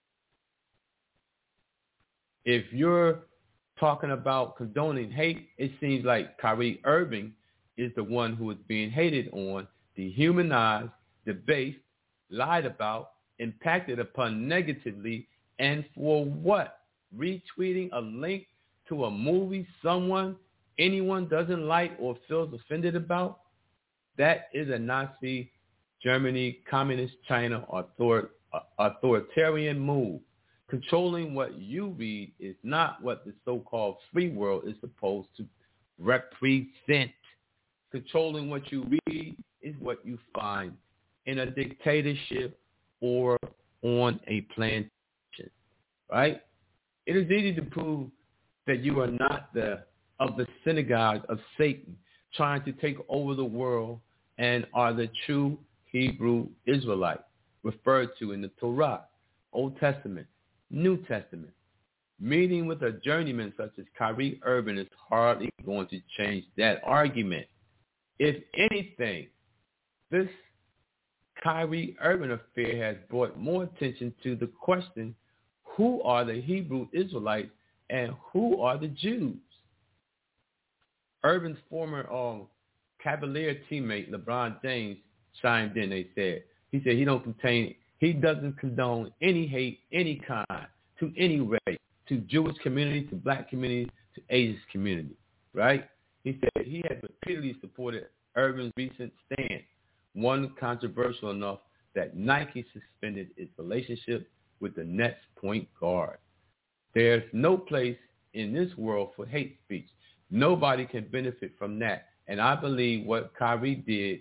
Speaker 3: If you're talking about condoning hate, it seems like Kyrie Irving is the one who is being hated on, dehumanized, debased, lied about, impacted upon negatively, and for what? Retweeting a link to a movie anyone doesn't like or feels offended about? That is a Nazi Germany, communist China authoritarian move. Controlling what you read is not what the so-called free world is supposed to represent. Controlling what you read is what you find in a dictatorship or on a plantation, right? It is easy to prove that you are not of the synagogue of Satan, trying to take over the world, and are the true Hebrew Israelite referred to in the Torah, Old Testament, New Testament. Meeting with a journeyman such as Kyrie Irving is hardly going to change that argument. If anything, this Kyrie Irving affair has brought more attention to the question, who are the Hebrew Israelites and who are the Jews? Irving's former Cavalier teammate, LeBron James, chimed in. He said he doesn't condone any hate, any kind, to any race, to Jewish community, to black community, to Asian community, right? He said he had repeatedly supported Irving's recent stance, one controversial enough that Nike suspended its relationship with the Nets point guard. There's no place in this world for hate speech. Nobody can benefit from that. And I believe what Kyrie did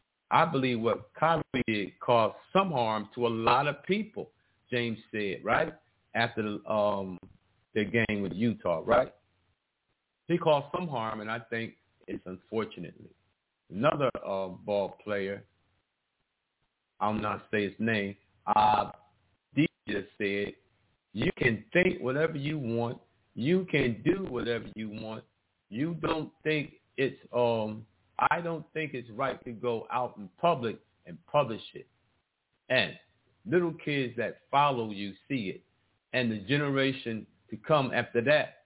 Speaker 3: caused some harm to a lot of people, James said, right? After their game with Utah, right? He caused some harm, and I think it's unfortunately. Another ball player, I'll not say his name, D just said, you can think whatever you want. You can do whatever you want. You don't think it's, I don't think it's right to go out in public and publish it. And little kids that follow you see it. And the generation to come after that,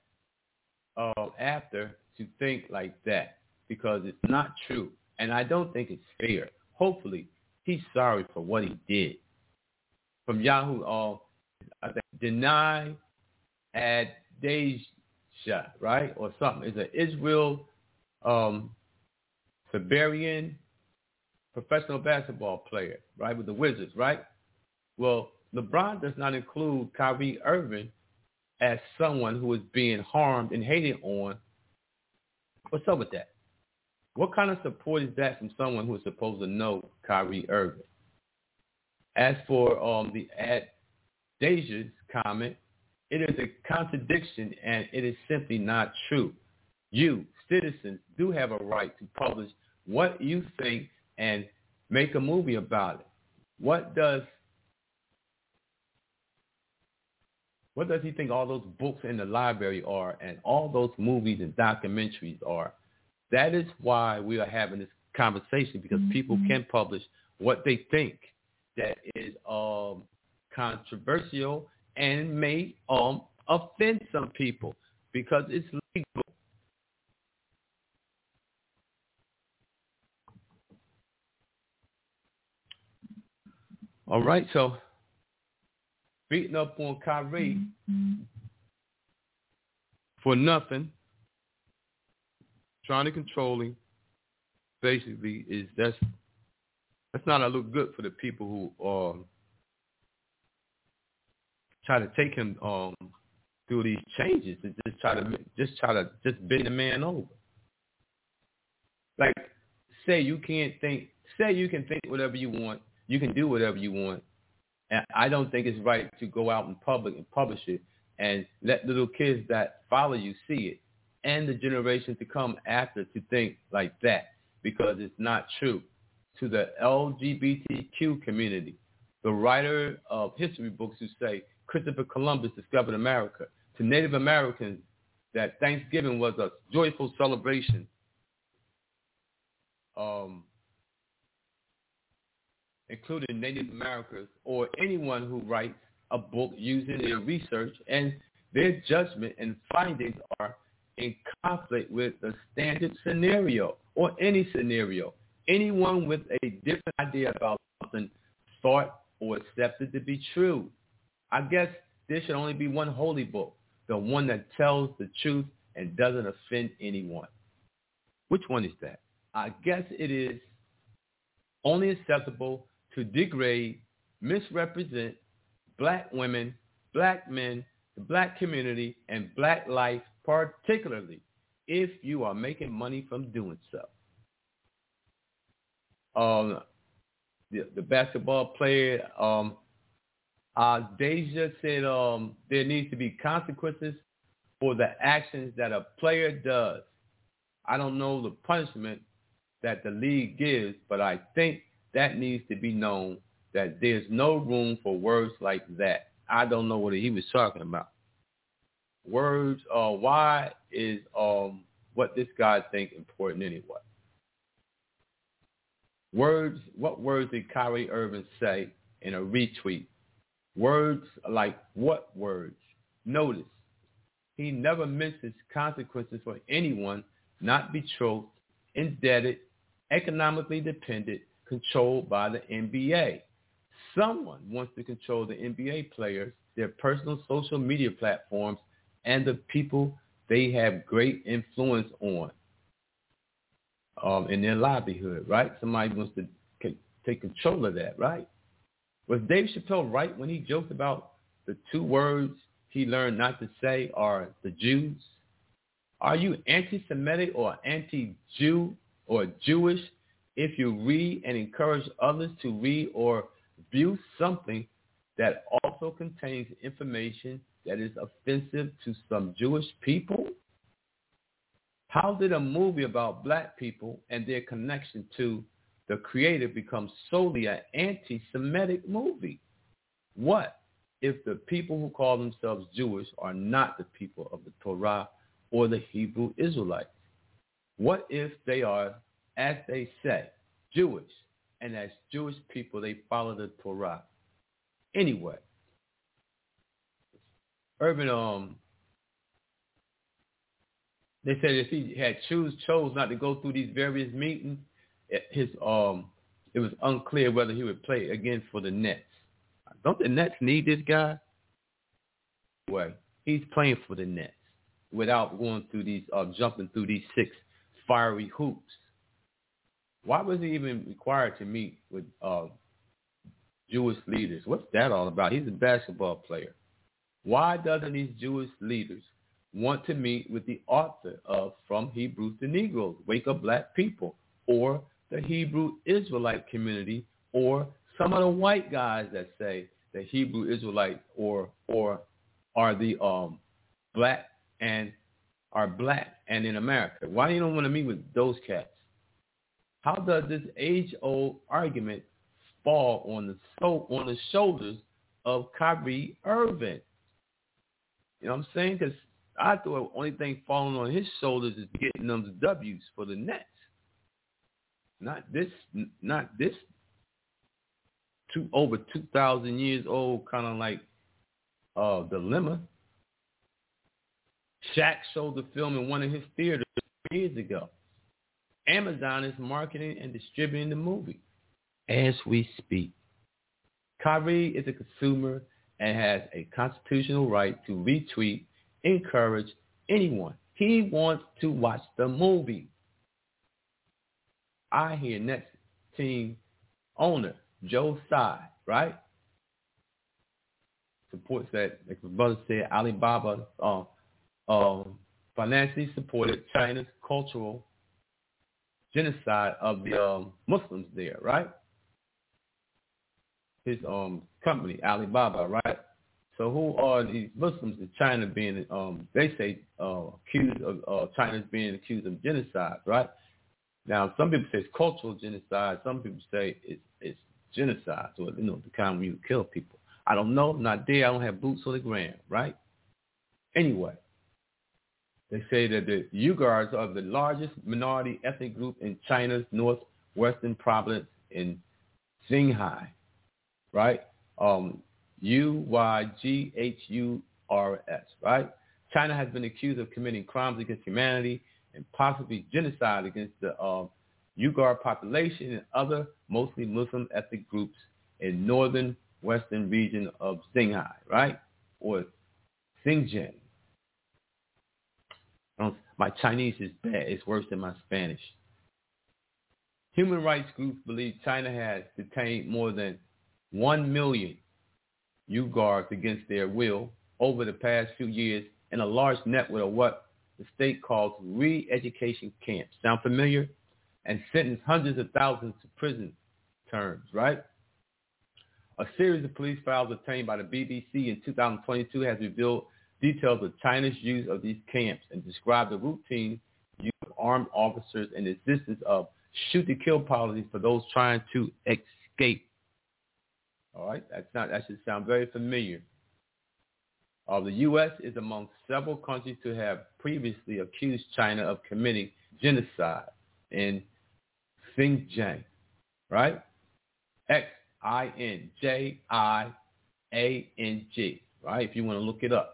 Speaker 3: to think like that, because it's not true. And I don't think it's fair. Hopefully, he's sorry for what he did. From Yahoo, I think, Deny Adesha, right? Or something. It's an Israel Siberian professional basketball player, right, with the Wizards, right? Well, LeBron does not include Kyrie Irving as someone who is being harmed and hated on. What's up with that? What kind of support is that from someone who is supposed to know Kyrie Irving? As for the Adesha's comment, it is a contradiction and it is simply not true. You, citizens, do have a right to publish what you think and make a movie about it. What does he think all those books in the library are and all those movies and documentaries are? That is why we are having this conversation, because people can publish what they think that is controversial and may offend some people because it's legal. All right, so beating up on Kyrie for nothing, trying to control him, basically that's not a look good for the people who try to take him through these changes and just try to bend the man over. Like, say you can think whatever you want, you can do whatever you want. And I don't think it's right to go out in public and publish it and let little kids that follow you see it and the generation to come after to think like that, because it's not true. To the LGBTQ community, the writer of history books who say Christopher Columbus discovered America, to Native Americans that Thanksgiving was a joyful celebration, including Native Americans, or anyone who writes a book using their research and their judgment and findings are in conflict with the standard scenario or any scenario. Anyone with a different idea about something thought or accepted to be true. I guess there should only be one holy book, the one that tells the truth and doesn't offend anyone. Which one is that? I guess it is only acceptable to degrade, misrepresent black women, black men, the black community, and black life, particularly if you are making money from doing so. The basketball player, Deja said there needs to be consequences for the actions that a player does. I don't know the punishment that the league gives, but I think that needs to be known, that there's no room for words like that. I don't know what he was talking about. Words, why is what this guy think important anyway? Words, what words did Kyrie Irving say in a retweet? Words like what words? Notice, he never mentions consequences for anyone not betrothed, indebted, economically dependent, controlled by the NBA. Someone wants to control the NBA players, their personal social media platforms, and the people they have great influence on. in their livelihood, right? Somebody wants to take control of that, right? Was Dave Chappelle right when he joked about the two words he learned not to say are the Jews? Are you anti-Semitic or anti-Jew or Jewish if you read and encourage others to read or view something that also contains information that is offensive to some Jewish people? How did a movie about black people and their connection to the creator become solely an anti-Semitic movie? What if the people who call themselves Jewish are not the people of the Torah or the Hebrew Israelites? What if they are, as they say, Jewish, and as Jewish people they follow the Torah? Anyway, Urban, they said if he had chose not to go through these various meetings, it was unclear whether he would play again for the Nets. Don't the Nets need this guy? Well, he's playing for the Nets without going through these, jumping through these 6 fiery hoops. Why was he even required to meet with Jewish leaders? What's that all about? He's a basketball player. Why doesn't these Jewish leaders want to meet with the author of From Hebrews to Negroes, Wake Up Black People, or the Hebrew Israelite community, or some of the white guys that say the Hebrew Israelites or are the black and are black and in America? Why do you don't want to meet with those cats? How does this age-old argument fall on the shoulders of Kyrie Irving? You know what I'm saying? Because I thought the only thing falling on his shoulders is getting them W's for the Nets. Not this over 2,000 years old kind of like dilemma. Shaq showed the film in one of his theaters years ago. Amazon is marketing and distributing the movie as we speak. Kyrie is a consumer and has a constitutional right to retweet, encourage anyone. He wants to watch the movie. I hear Nets team owner Joe Tsai, right? Supports that, like my brother said, Alibaba financially supported China's cultural genocide of the Muslims there, right? His company, Alibaba, right? So who are these Muslims in China being, they say, accused of China's being accused of genocide, right? Now, some people say it's cultural genocide. Some people say it's genocide, so, you know, the kind where you kill people. I don't know. I'm not there. I don't have boots on the ground, right? Anyway, they say that the Uyghurs are the largest minority ethnic group in China's northwestern province in Xinhai, right? Uyghurs, right? China has been accused of committing crimes against humanity and possibly genocide against the Uyghur population and other mostly Muslim ethnic groups in northern western region of Xinhai, right? Or Xinjiang. My Chinese is bad. It's worse than my Spanish. Human rights groups believe China has detained more than 1 million Uyghurs against their will over the past few years in a large network of what the state calls re-education camps. Sound familiar? And sentenced hundreds of thousands to prison terms, right? A series of police files obtained by the BBC in 2022 has revealed details of China's use of these camps and described the routine use of armed officers and the existence of shoot-to-kill policies for those trying to escape. All right? That should sound very familiar. The U.S. is among several countries to have previously accused China of committing genocide in Xinjiang, right? Xinjiang, right? If you want to look it up.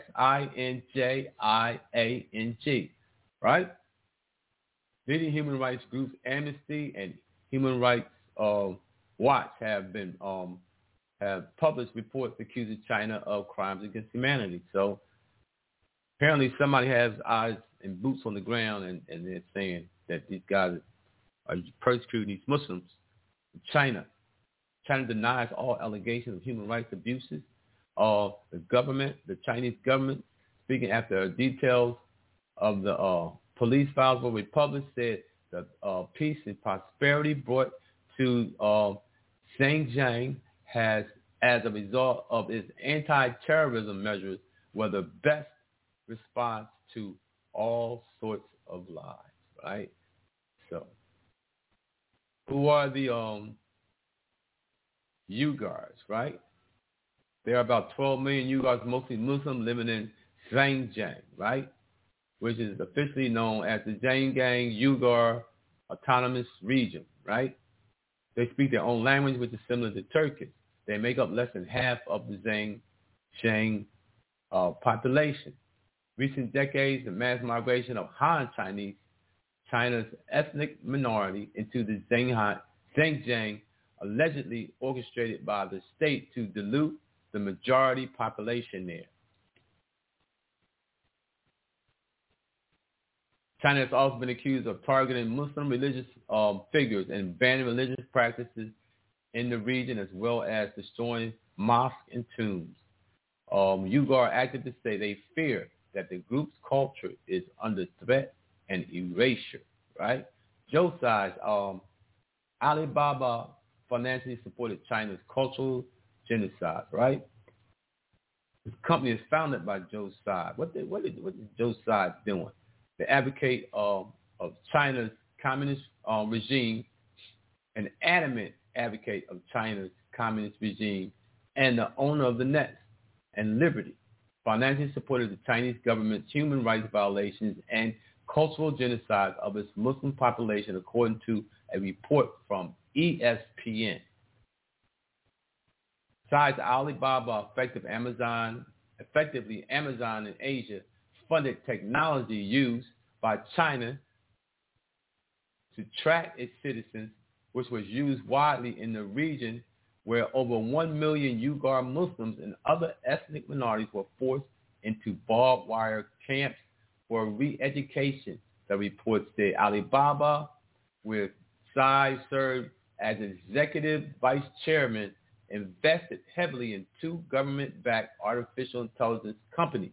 Speaker 3: Xinjiang, right? Leading human rights groups Amnesty and Human Rights Watch have published reports accusing China of crimes against humanity. So apparently somebody has eyes and boots on the ground, and they're saying that these guys are persecuting these Muslims. China denies all allegations of human rights abuses. The Chinese government, speaking after details of the police files were published, said that peace and prosperity brought to Xinjiang has, as a result of its anti-terrorism measures, were the best response to all sorts of lies, right? So, who are the Uyghurs, right? There are about 12 million Uyghurs, mostly Muslim, living in Xinjiang, right? Which is officially known as the Xinjiang Uyghur Autonomous Region, right? They speak their own language, which is similar to Turkish. They make up less than half of the Xinjiang population. Recent decades, the mass migration of Han Chinese, China's ethnic minority, into the Xinjiang, allegedly orchestrated by the state to dilute the majority population there. China has also been accused of targeting Muslim religious figures and banning religious practices in the region, as well as destroying mosques and tombs. Uyghur activists say they fear that the group's culture is under threat and erasure, right? Joe Tsai's Alibaba financially supported China's cultural genocide, right? This company is founded by Joe Tsai. What is Joe Tsai doing? They advocate of China's communist regime, an adamant advocate of China's communist regime, and the owner of the net and Liberty. Financially supported the Chinese government's human rights violations and cultural genocide of its Muslim population, according to a report from ESPN. Besides Alibaba, effectively Amazon in Asia funded technology used by China to track its citizens, which was used widely in the region where over 1 million Uyghur Muslims and other ethnic minorities were forced into barbed wire camps for re-education. The report said Alibaba, where Tsai served as executive vice chairman, invested heavily in two government-backed artificial intelligence companies,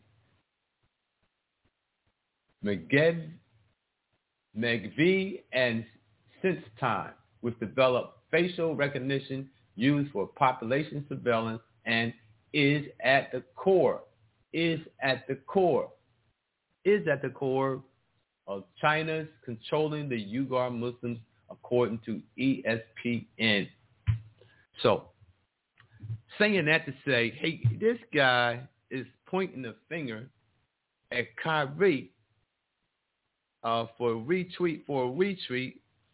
Speaker 3: Megvii and SenseTime, which developed facial recognition used for population surveillance and is at the core of China's controlling the Uyghur Muslims, according to ESPN. So, saying that to say, hey, this guy is pointing the finger at Kyrie for a retweet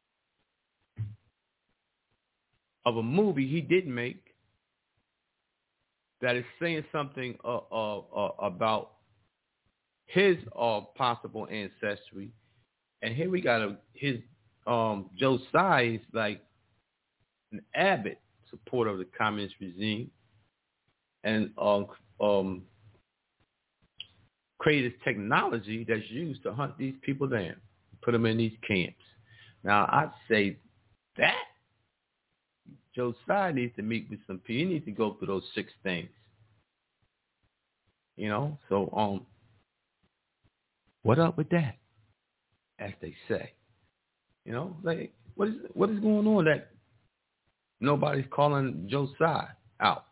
Speaker 3: of a movie he didn't make that is saying something about his possible ancestry. And here we got his Joe Tsai is like an avid supporter of the communist regime and created technology that's used to hunt these people down, put them in these camps. Now, I'd say that Joe Tsai needs to meet with some people. He needs to go through those 6 things. You know, so what up with that? As they say. You know, like what is going on that nobody's calling Joe Tsai out?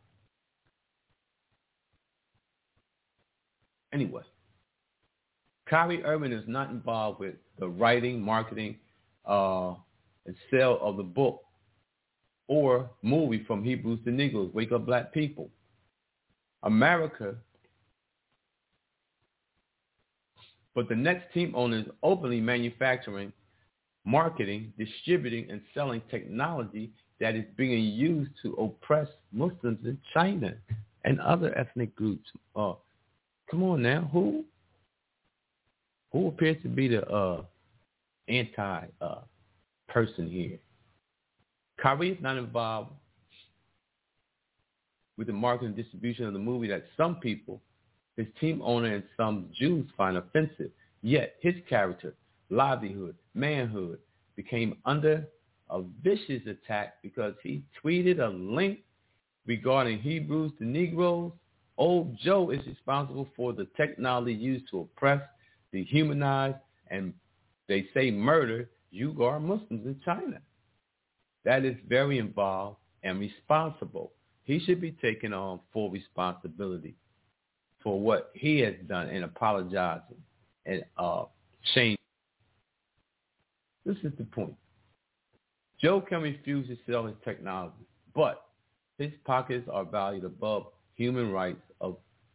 Speaker 3: Anyway, Kyrie Irving is not involved with the writing, marketing, and sale of the book or movie From Hebrews to Negroes, Wake Up Black People. America, but the next team owner is openly manufacturing, marketing, distributing, and selling technology that is being used to oppress Muslims in China and other ethnic groups. Come on now, who appears to be the anti person here? Kyrie is not involved with the marketing and distribution of the movie that some people, his team owner and some Jews, find offensive. Yet his character, livelihood, manhood became under a vicious attack because he tweeted a link regarding Hebrews to Negroes. Old Joe is responsible for the technology used to oppress, dehumanize, and they say murder Uyghur Muslims in China. That is very involved and responsible. He should be taking on full responsibility for what he has done and apologizing and changing. This is the point. Joe can refuse to sell his technology, but his pockets are valued above the human rights of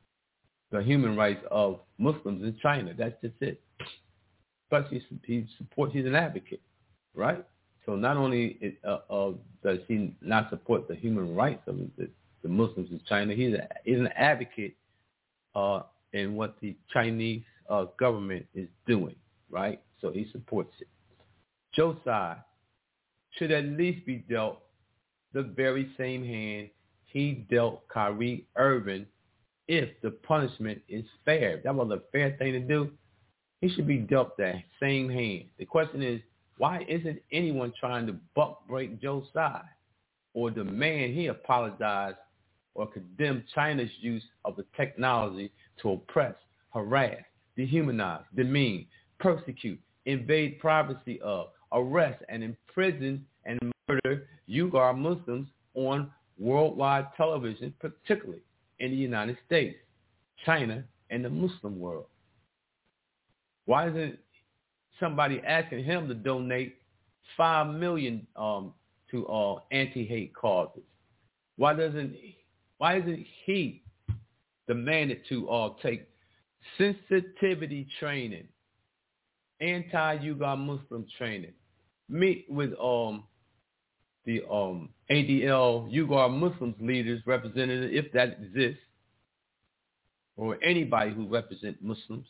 Speaker 3: Muslims in China. That's just it. Plus, he's an advocate, right? So not only does he not support the human rights of the Muslims in China, he's an advocate in what the Chinese government is doing, right? So he supports it. Joe Tsai should at least be dealt the very same hand he dealt Kyrie Irving if the punishment is fair. If that was a fair thing to do, he should be dealt that same hand. The question is, why isn't anyone trying to buck break Joe Tsai or demand he apologize or condemn China's use of the technology to oppress, harass, dehumanize, demean, persecute, invade privacy of, arrest, and imprison and murder Uyghur Muslims on worldwide television, particularly in the United States, China, and the Muslim world? Why isn't somebody asking him to donate $5 million to anti-hate causes? Why isn't he demanded to take sensitivity training, anti-Uyghur Muslim training, meet with the ADL Uyghur Muslims leaders representative, if that exists, or anybody who represents Muslims,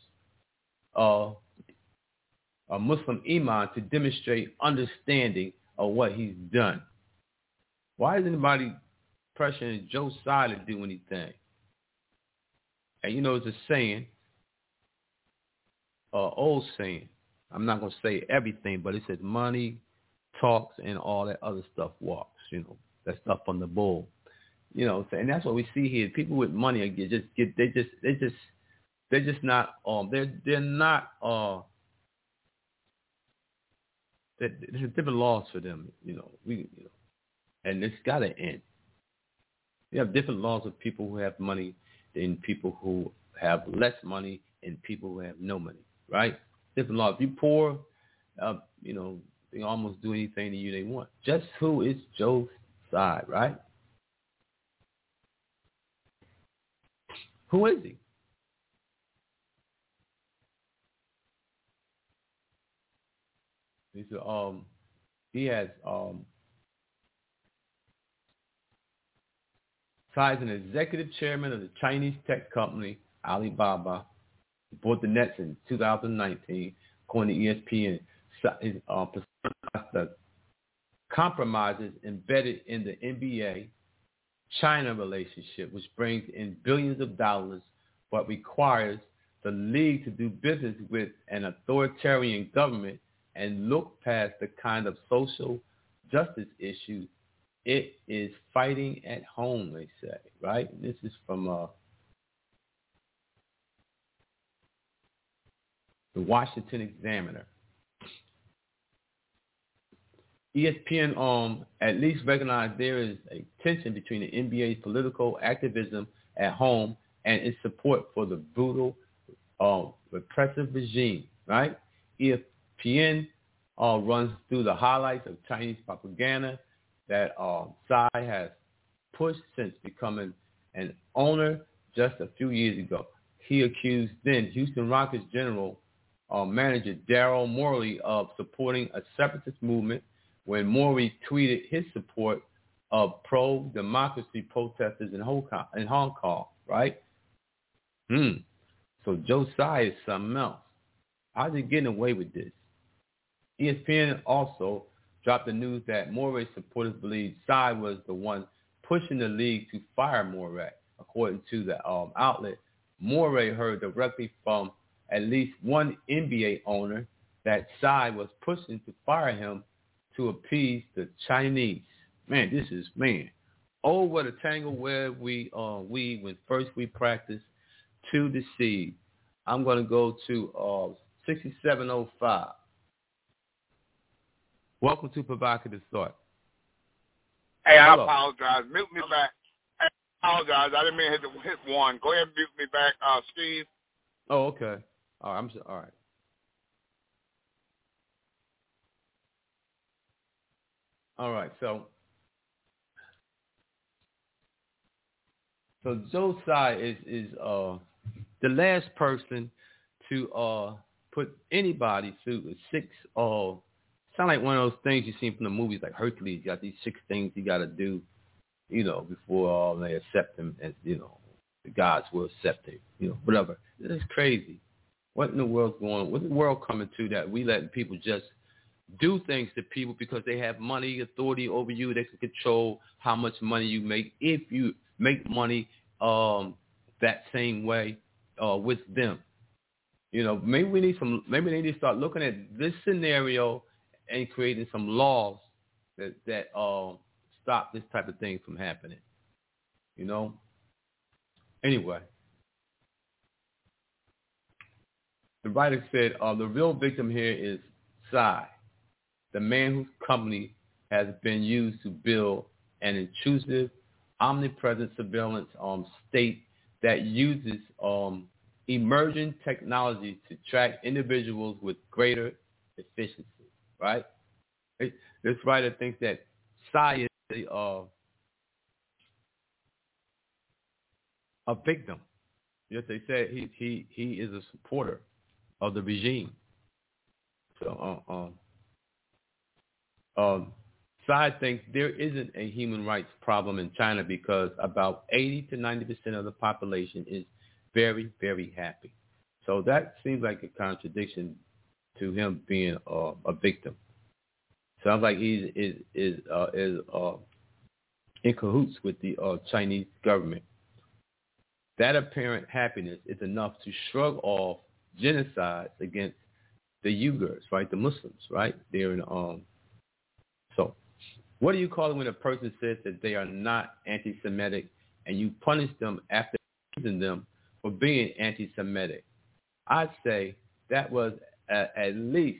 Speaker 3: a Muslim imam, to demonstrate understanding of what he's done? Why is anybody pressuring Joe Tsai to do anything? And you know, it's a saying, old saying. I'm not going to say everything, but it says money talks and all that other stuff walks. You know, that stuff on the bull. You know, and that's what we see here. People with money they're not there's different laws for them. And it's got to end. We have different laws of people who have money than people who have less money and people who have no money, right? Different laws. If you're poor, they can almost do anything to you they want. Just who is Joe Tsai, right? Who is he? He has Tsai is an executive chairman of the Chinese tech company Alibaba. He bought the Nets in 2019, according to ESPN. His the compromises embedded in the NBA-China relationship, which brings in billions of dollars, but requires the league to do business with an authoritarian government and look past the kind of social justice issues it is fighting at home, they say, right? This is from the Washington Examiner. ESPN at least recognized there is a tension between the NBA's political activism at home and its support for the brutal, repressive regime, right? ESPN runs through the highlights of Chinese propaganda that Tsai has pushed since becoming an owner just a few years ago. He accused then Houston Rockets general manager Daryl Morey of supporting a separatist movement when Morey tweeted his support of pro-democracy protesters in Hong Kong, right? So Joe Tsai is something else. How's he getting away with this? ESPN also dropped the news that Morey's supporters believe Tsai was the one pushing the league to fire Morey. According to the outlet, Morey heard directly from at least one NBA owner that Tsai was pushing to fire him to appease the Chinese. Man, this is, oh, what a tangle web we when first we practiced to deceive. I'm going to go to 6705. Welcome to Provocative Thought.
Speaker 4: Hey,
Speaker 3: Hello.
Speaker 4: I apologize. Mute me back. Hey, I apologize. I didn't mean to hit one. Go ahead and mute me back, Steve.
Speaker 3: Oh, okay. All right. All right. All right. So Joe Tsai is the last person to put anybody through sound like one of those things you see from the movies like Hercules. You got these 6 things you got to do, before they accept him as, the gods will accept him, whatever. It's crazy. What in the world's going on? What's the world coming to that we let people just do things to people because they have money, authority over you? They can control how much money you make if you make money that same way with them. Maybe they need to start looking at this scenario and creating some laws that stop this type of thing from happening. Anyway, the writer said the real victim here is Tsai, the man whose company has been used to build an intrusive, omnipresent surveillance state that uses emerging technology to track individuals with greater efficiency, right? This writer thinks that Tsai is a victim. Yes, they said he is a supporter of the regime. So Tsai thinks there isn't a human rights problem in China because about 80 to 90% of the population is very, very happy. So that seems like a contradiction to him being a victim. Sounds like he is in cahoots with the Chinese government. That apparent happiness is enough to shrug off genocides against the Uyghurs, right? The Muslims, right? They're in So what do you call it when a person says that they are not anti-Semitic and you punish them after accusing them for being anti-Semitic? I'd say that was at least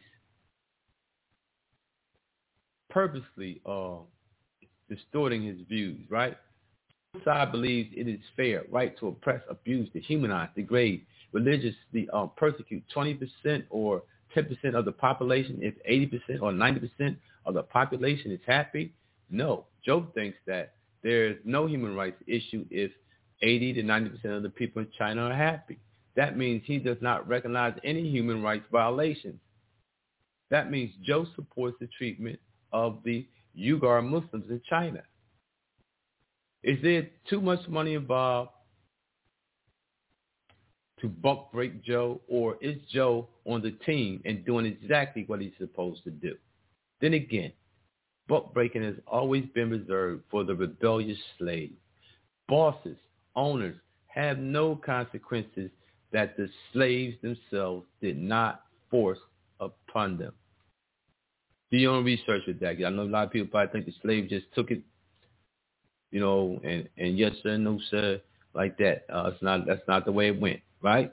Speaker 3: purposely distorting his views, right? Side believes it is fair, right, to oppress, abuse, dehumanize, degrade, religiously persecute 20% or 10% of the population if 80% or 90% of the population is happy? No. Joe thinks that there's no human rights issue if 80 to 90% of the people in China are happy. That means he does not recognize any human rights violations. That means Joe supports the treatment of the Uyghur Muslims in China. Is there too much money involved to buck break Joe, or is Joe on the team and doing exactly what he's supposed to do? Then again, buck breaking has always been reserved for the rebellious slave. Bosses, owners have no consequences that the slaves themselves did not force upon them. Do your own research with that. I know a lot of people probably think the slave just took it, and yes sir, no sir, like that. That's not the way it went, right?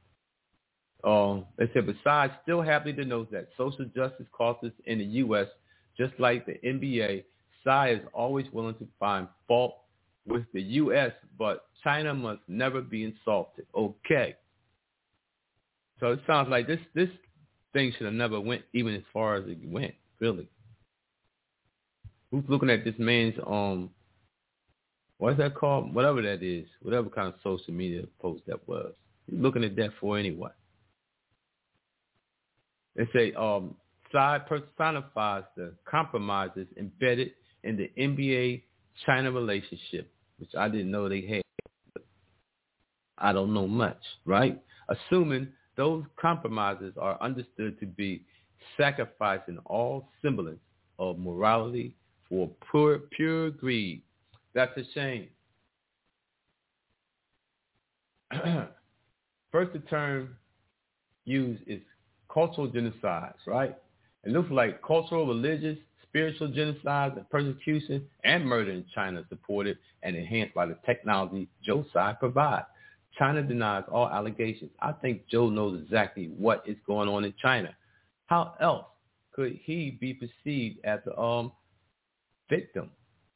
Speaker 3: They said, besides, still happy to note that social justice causes in the U.S., just like the NBA, Tsai is always willing to find fault with the U.S., but China must never be insulted. Okay. So it sounds like this thing should have never went even as far as it went, really. Who's looking at this man's what's that called? Whatever that is, whatever kind of social media post that was. He's looking at that for anyway. They say Tsai personifies the compromises embedded in the NBA-China relationship, which I didn't know they had. I don't know much, right? Assuming those compromises are understood to be sacrificing all semblance of morality for pure greed. That's a shame. First, the term used is cultural genocides, right? It looks like cultural, religious, spiritual genocide and persecution and murder in China supported and enhanced by the technology Joe's side provides. China denies all allegations. I think Joe knows exactly what is going on in China. How else could he be perceived as a victim?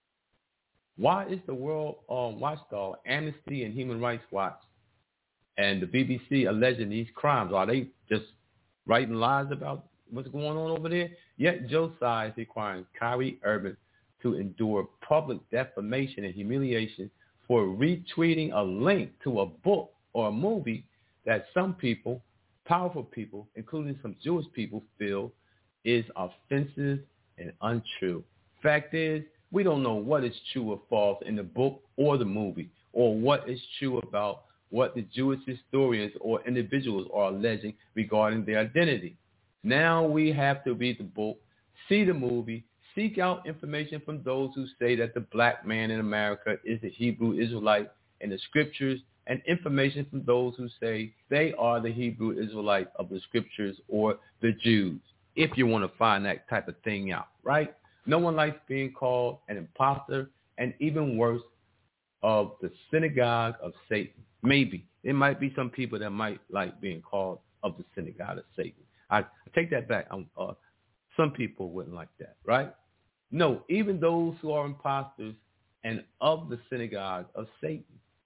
Speaker 3: Why is the World Watchdog, Amnesty and Human Rights Watch, and the BBC alleging these crimes? Are they just writing lies about what's going on over there? Yet Joe's side is requiring Kyrie Irving to endure public defamation and humiliation for retweeting a link to a book or a movie that some people, powerful people, including some Jewish people, feel is offensive and untrue. Fact is, we don't know what is true or false in the book or the movie, or what is true about what the Jewish historians or individuals are alleging regarding their identity. Now we have to read the book, see the movie, seek out information from those who say that the black man in America is the Hebrew Israelite in the scriptures, and information from those who say they are the Hebrew Israelite of the scriptures or the Jews, if you want to find that type of thing out, right? No one likes being called an imposter, and even worse, of the synagogue of Satan. Maybe. There might be some people that might like being called of the synagogue of Satan. I take that back. Some people wouldn't like that, right? No, even those who are imposters and of the synagogue of Satan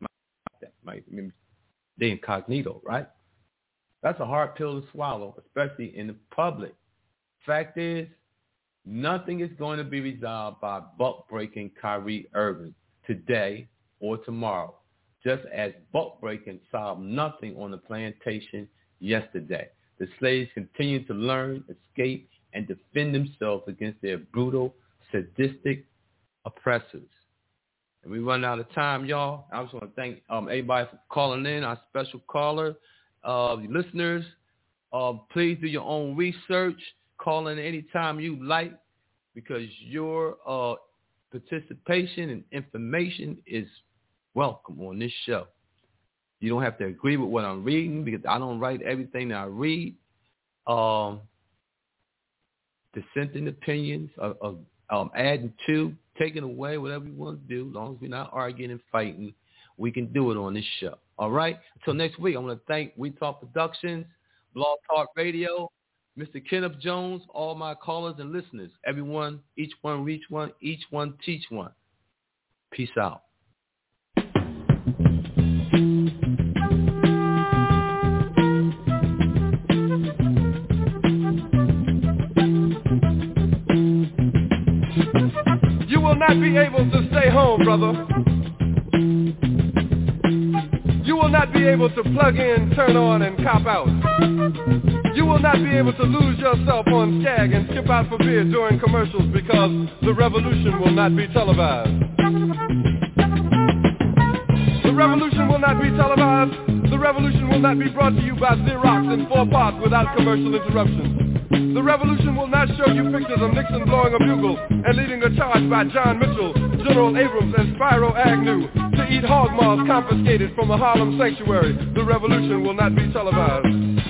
Speaker 3: might they incognito, right? That's a hard pill to swallow, especially in the public. Fact is, nothing is going to be resolved by buck-breaking Kyrie Irving today or tomorrow, just as buck-breaking solved nothing on the plantation yesterday. The slaves continue to learn, escape, and defend themselves against their brutal, sadistic oppressors. And we run out of time, y'all. I just want to thank everybody for calling in, our special caller, listeners. Please do your own research. Call in anytime you like, because your participation and information is welcome on this show. You don't have to agree with what I'm reading, because I don't write everything that I read. Dissenting opinions, adding to, taking away, whatever you want to do, as long as we're not arguing and fighting, we can do it on this show. All right? Until next week, I want to thank We Talk Productions, Blog Talk Radio, Mr. Kenneth Jones, all my callers and listeners. Everyone, each one reach one, each one teach one. Peace out.
Speaker 2: You will not be able to stay home, brother. You will not be able to plug in, turn on, and cop out. You will not be able to lose yourself on Skag and skip out for beer during commercials, because the revolution will not be televised. The revolution will not be televised. The revolution will not be brought to you by Xerox in 4 parts without commercial interruption. The revolution will not show you pictures of Nixon blowing a bugle and leading a charge by John Mitchell, General Abrams, and Spyro Agnew to eat hog maws confiscated from a Harlem sanctuary. The revolution will not be televised.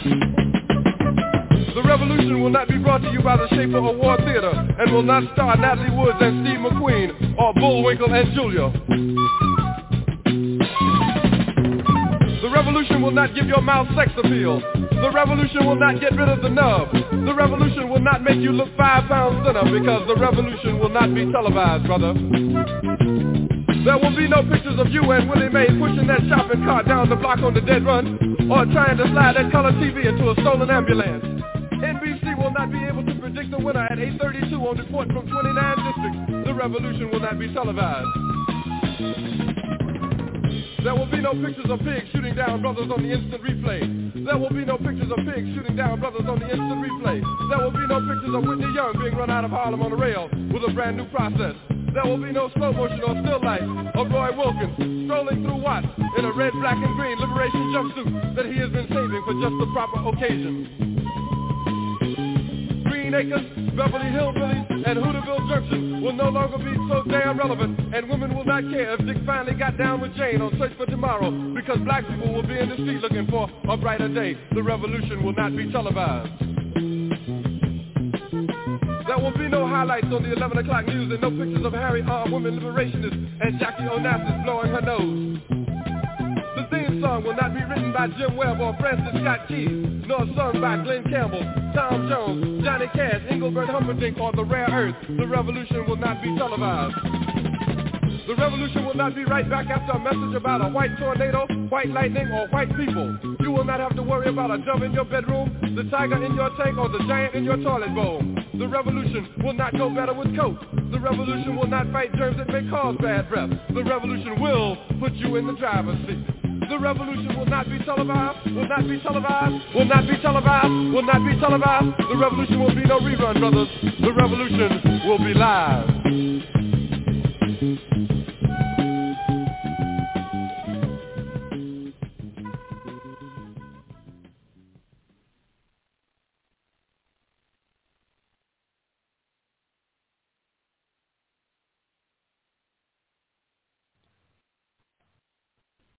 Speaker 2: The revolution will not be brought to you by the Schaefer Award Theater and will not star Natalie Woods and Steve McQueen or Bullwinkle and Julia. The revolution will not give your mouth sex appeal. The revolution will not get rid of the nub. The revolution will not make you look 5 pounds thinner, because the revolution will not be televised, brother. There will be no pictures of you and Willie Mae pushing that shopping cart down the block on the dead run, or trying to slide that color TV into a stolen ambulance. NBC will not be able to predict the winner at 8:32 on report from 29 districts. The revolution will not be televised. There will be no pictures of pigs shooting down brothers on the instant replay. There will be no pictures of pigs shooting down brothers on the instant replay. There will be no pictures of Whitney Young being run out of Harlem on a rail with a brand new process. There will be no slow motion or still life of Roy Wilkins strolling through Watts in a red, black, and green liberation jumpsuit that he has been saving for just the proper occasion. Green Acres, Beverly Hillbillies, and Hooterville Junction will no longer be so damn relevant, and women will not care if Dick finally got down with Jane on Search for Tomorrow, because black people will be in the street looking for a brighter day. The revolution will not be televised. There will be no highlights on the 11 o'clock news and no pictures of Harry armed women liberationists and Jackie Onassis blowing her nose. The theme song will not be written by Jim Webb or Francis Scott Keys, nor sung by Glenn Campbell, Tom Jones, Johnny Cash, Engelbert Humperdinck, or The Rare Earth. The revolution will not be televised. The revolution will not be right back after a message about a white tornado, white lightning, or white people. You will not have to worry about a dove in your bedroom, the tiger in your tank, or the giant in your toilet bowl. The revolution will not go better with Coke. The revolution will not fight germs that may cause bad breath. The revolution will put you in the driver's seat. The revolution will not be televised, will not be televised, will not be televised, will not be televised. The revolution will be no rerun, brothers. The revolution will be live.